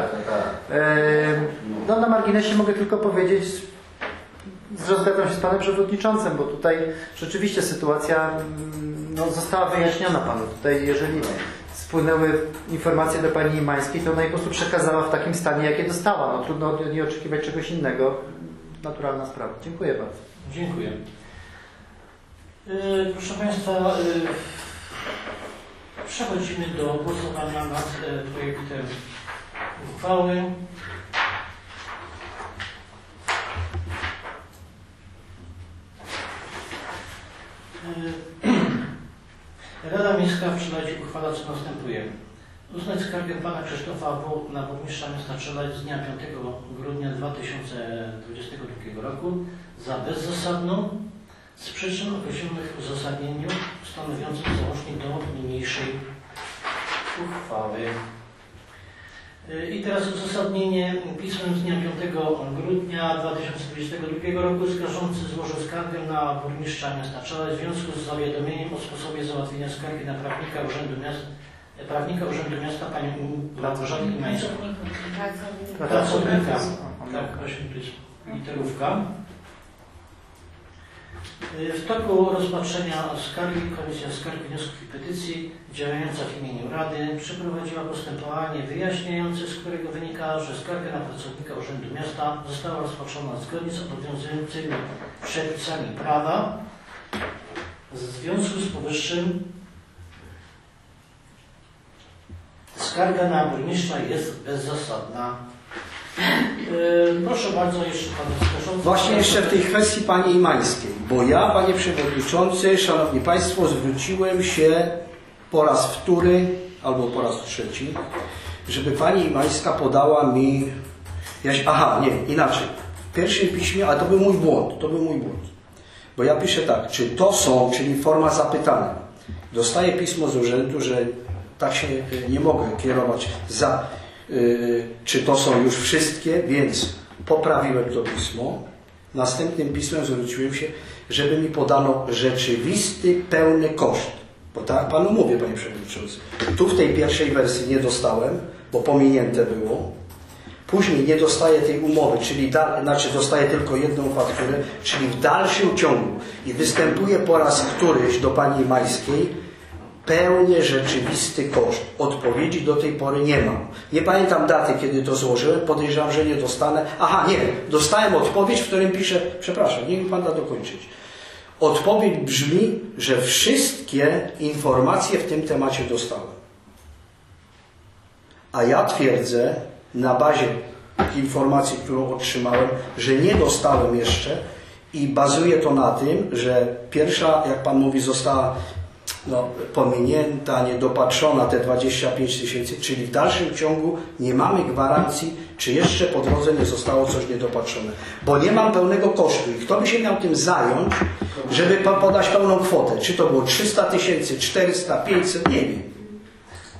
No na marginesie mogę tylko powiedzieć, że zgadzam się z panem przewodniczącym, bo tutaj rzeczywiście sytuacja została wyjaśniona panu. Tutaj jeżeli spłynęły informacje do pani Imańskiej, to ona je po prostu przekazała w takim stanie, jakie dostała. No trudno od niej oczekiwać czegoś innego. Naturalna sprawa. Dziękuję bardzo. Dziękuję. Proszę państwa, przechodzimy do głosowania nad projektem uchwały. Rada Miejska w Czeladzi uchwala, co następuje. Uznać skargę pana Krzysztofa W. na burmistrza miasta Czeladź z dnia 5 grudnia 2022 roku za bezzasadną z przyczyn określonych w uzasadnieniu stanowiącym załącznik do niniejszej uchwały. I teraz uzasadnienie. Pismem z dnia 5 grudnia 2022 roku skarżący złożył skargę na burmistrza miasta Czeladź w związku z zawiadomieniem o sposobie załatwienia skargi na prawnika Urzędu Miasta panią Małgorzatę Imańską. Pracownika. Tak, właśnie tu jest literówka. W toku rozpatrzenia skargi Komisja Skarg, Wniosków i Petycji działająca w imieniu Rady przeprowadziła postępowanie wyjaśniające, z którego wynika, że skarga na pracownika Urzędu Miasta została rozpatrzona zgodnie z obowiązującymi przepisami prawa. W związku z powyższym skarga na burmistrza jest bezzasadna. Proszę bardzo, jeszcze pan skarżący. Właśnie jeszcze w tej kwestii pani Imańskiej, bo ja, panie przewodniczący, szanowni państwo, zwróciłem się po raz wtóry albo po raz trzeci, żeby pani Imańska podała mi inaczej. W pierwszym piśmie, ale to był mój błąd, bo ja piszę tak, czy to są, czyli forma zapytania. Dostaję pismo z urzędu, że tak się nie mogę kierować czy to są już wszystkie, więc poprawiłem to pismo. Następnym pismem zwróciłem się, żeby mi podano rzeczywisty, pełny koszt. Bo tak panu mówię, panie przewodniczący. Tu w tej pierwszej wersji nie dostałem, bo pominięte było. Później nie dostaję tej umowy, dostaję tylko jedną fakturę, czyli w dalszym ciągu. I występuje po raz któryś do pani Majskiej pełnie rzeczywisty koszt. Odpowiedzi do tej pory nie mam. Nie pamiętam daty, kiedy to złożyłem. Podejrzewam, że nie dostanę. Dostałem odpowiedź, w którym piszę, przepraszam, niech mi pan da dokończyć. Odpowiedź brzmi, że wszystkie informacje w tym temacie dostałem. A ja twierdzę, na bazie informacji, którą otrzymałem, że nie dostałem jeszcze i bazuje to na tym, że pierwsza, jak pan mówi, została pominięta, niedopatrzona, te 25 000, czyli w dalszym ciągu nie mamy gwarancji, czy jeszcze po drodze nie zostało coś niedopatrzone. Bo nie mam pełnego kosztu. I kto by się miał tym zająć, żeby podać pełną kwotę? Czy to było 300 000, 400, 500, nie wiem.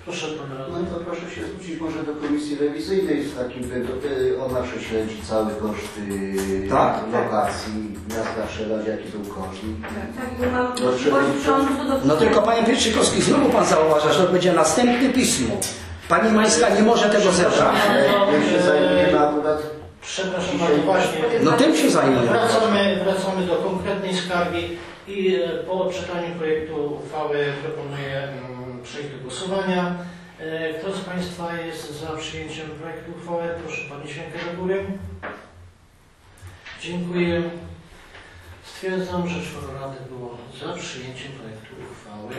Proszę pan No radny. to proszę się zwrócić może do komisji rewizyjnej z takim, ona prześledzi całe koszty Tak? lokacji, miasta przelać, jaki był koszt. Tak, bo mam Dobrze, możliwość dobrze. wstrząsu do... No tylko panie Pietrzykowski, znowu pan zauważa, że to będzie następne pismo. Pani Mańska nie może tego zebrać. Jak się zajmiemy akurat Przepraszam bardzo, właśnie. No tym się zajmujemy. Wracamy do konkretnej skargi i po odczytaniu projektu uchwały proponuję przejść do głosowania. Kto z Państwa jest za przyjęciem projektu uchwały? Proszę podnieść rękę do góry. Dziękuję. Stwierdzam, że 4 rady było za przyjęciem projektu uchwały.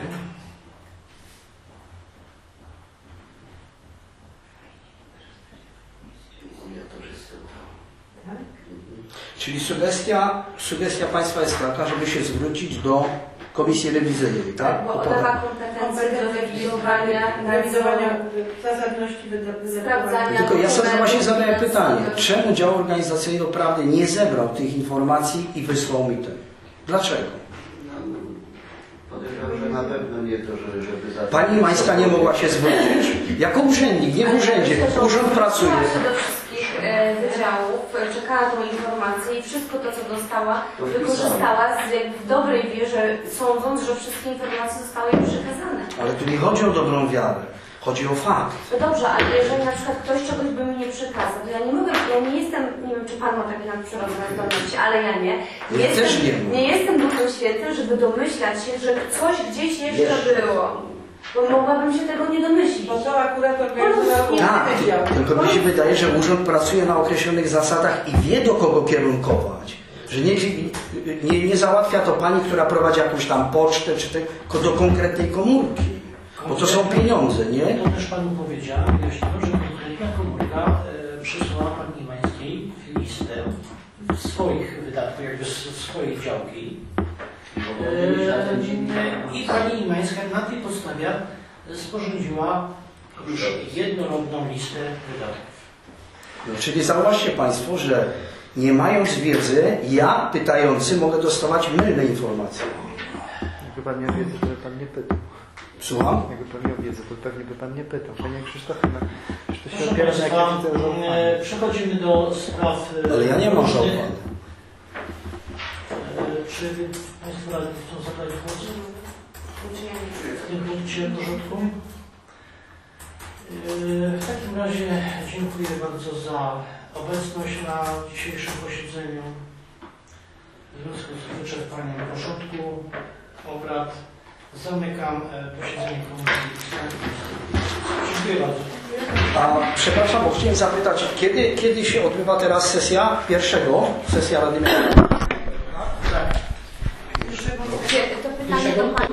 ja to jestem. Czyli sugestia państwa jest taka, żeby się zwrócić do komisji rewizyjnej, tak? Bo dawa kompetencje do realizowania zasadności wydawania. sprawdzania... Tylko ja sobie właśnie zadaję pytanie, dokumentów. czemu dział organizacyjno-prawny nie zebrał tych informacji i wysłał mi te? Dlaczego? No, podejrzewam, że na pewno nie to, żeby Pani Mańska nie mogła się zwrócić. Jako urzędnik, nie w urzędzie. Urząd pracuje. Do wszystkich wydziałów, czekała tą informację i wszystko to, co dostała, To wykorzystała w dobrej wierze, sądząc, że wszystkie informacje zostały jej przekazane. Ale tu nie chodzi o dobrą wiarę. Chodzi o fakt. No dobrze, ale jeżeli na przykład ktoś czegoś by mi nie przekazał, to ja nie mogę, ja nie jestem, nie wiem, czy Pan ma takie nadprzyrodzone zdolności, ale ja nie. Ja też nie mam. Nie jestem Duchem Świętym, żeby domyślać się, że coś gdzieś jeszcze było. Bo mogłabym się tego nie domyślić. Bo to akurat organizował Tak, wydział. tylko mi się wydaje, że urząd pracuje na określonych zasadach i wie, do kogo kierunkować. Że nie załatwia to pani, która prowadzi jakąś tam pocztę, czy tylko do konkretnej komórki. Bo to są pieniądze, nie? To też Panu powiedziałem, wyjaśniłem, że konkretna komórka przysłała Pani Mańskiej listę swoich wydatków, jakby z swojej działki. I Pani Imańska na tej podstawie sporządziła już jednorodną listę wydatków. No, czyli zauważcie państwo, że nie mając wiedzy, ja, pytający, mogę dostawać mylne informacje. Jakby pan miał wiedzę, to by pan nie pytał. Słucham? Jakby pan miał wiedzę, to pewnie by pan nie pytał. Panie Krzysztofie, no, czy to się Proszę opiera na Państwa, jakimś zaufaniu? przechodzimy do spraw. Ale ja nie mam różnych. zaufania. Czy Państwo radni chcą zabrać głos w tym punkcie porządku? W takim razie dziękuję bardzo za obecność na dzisiejszym posiedzeniu. W związku z wyczerpaniem porządku obrad zamykam posiedzenie komisji. Dziękuję bardzo. A przepraszam, bo chciałem zapytać, kiedy się odbywa teraz sesja sesja Rady Miasta? Tak. To pytanie do Pani.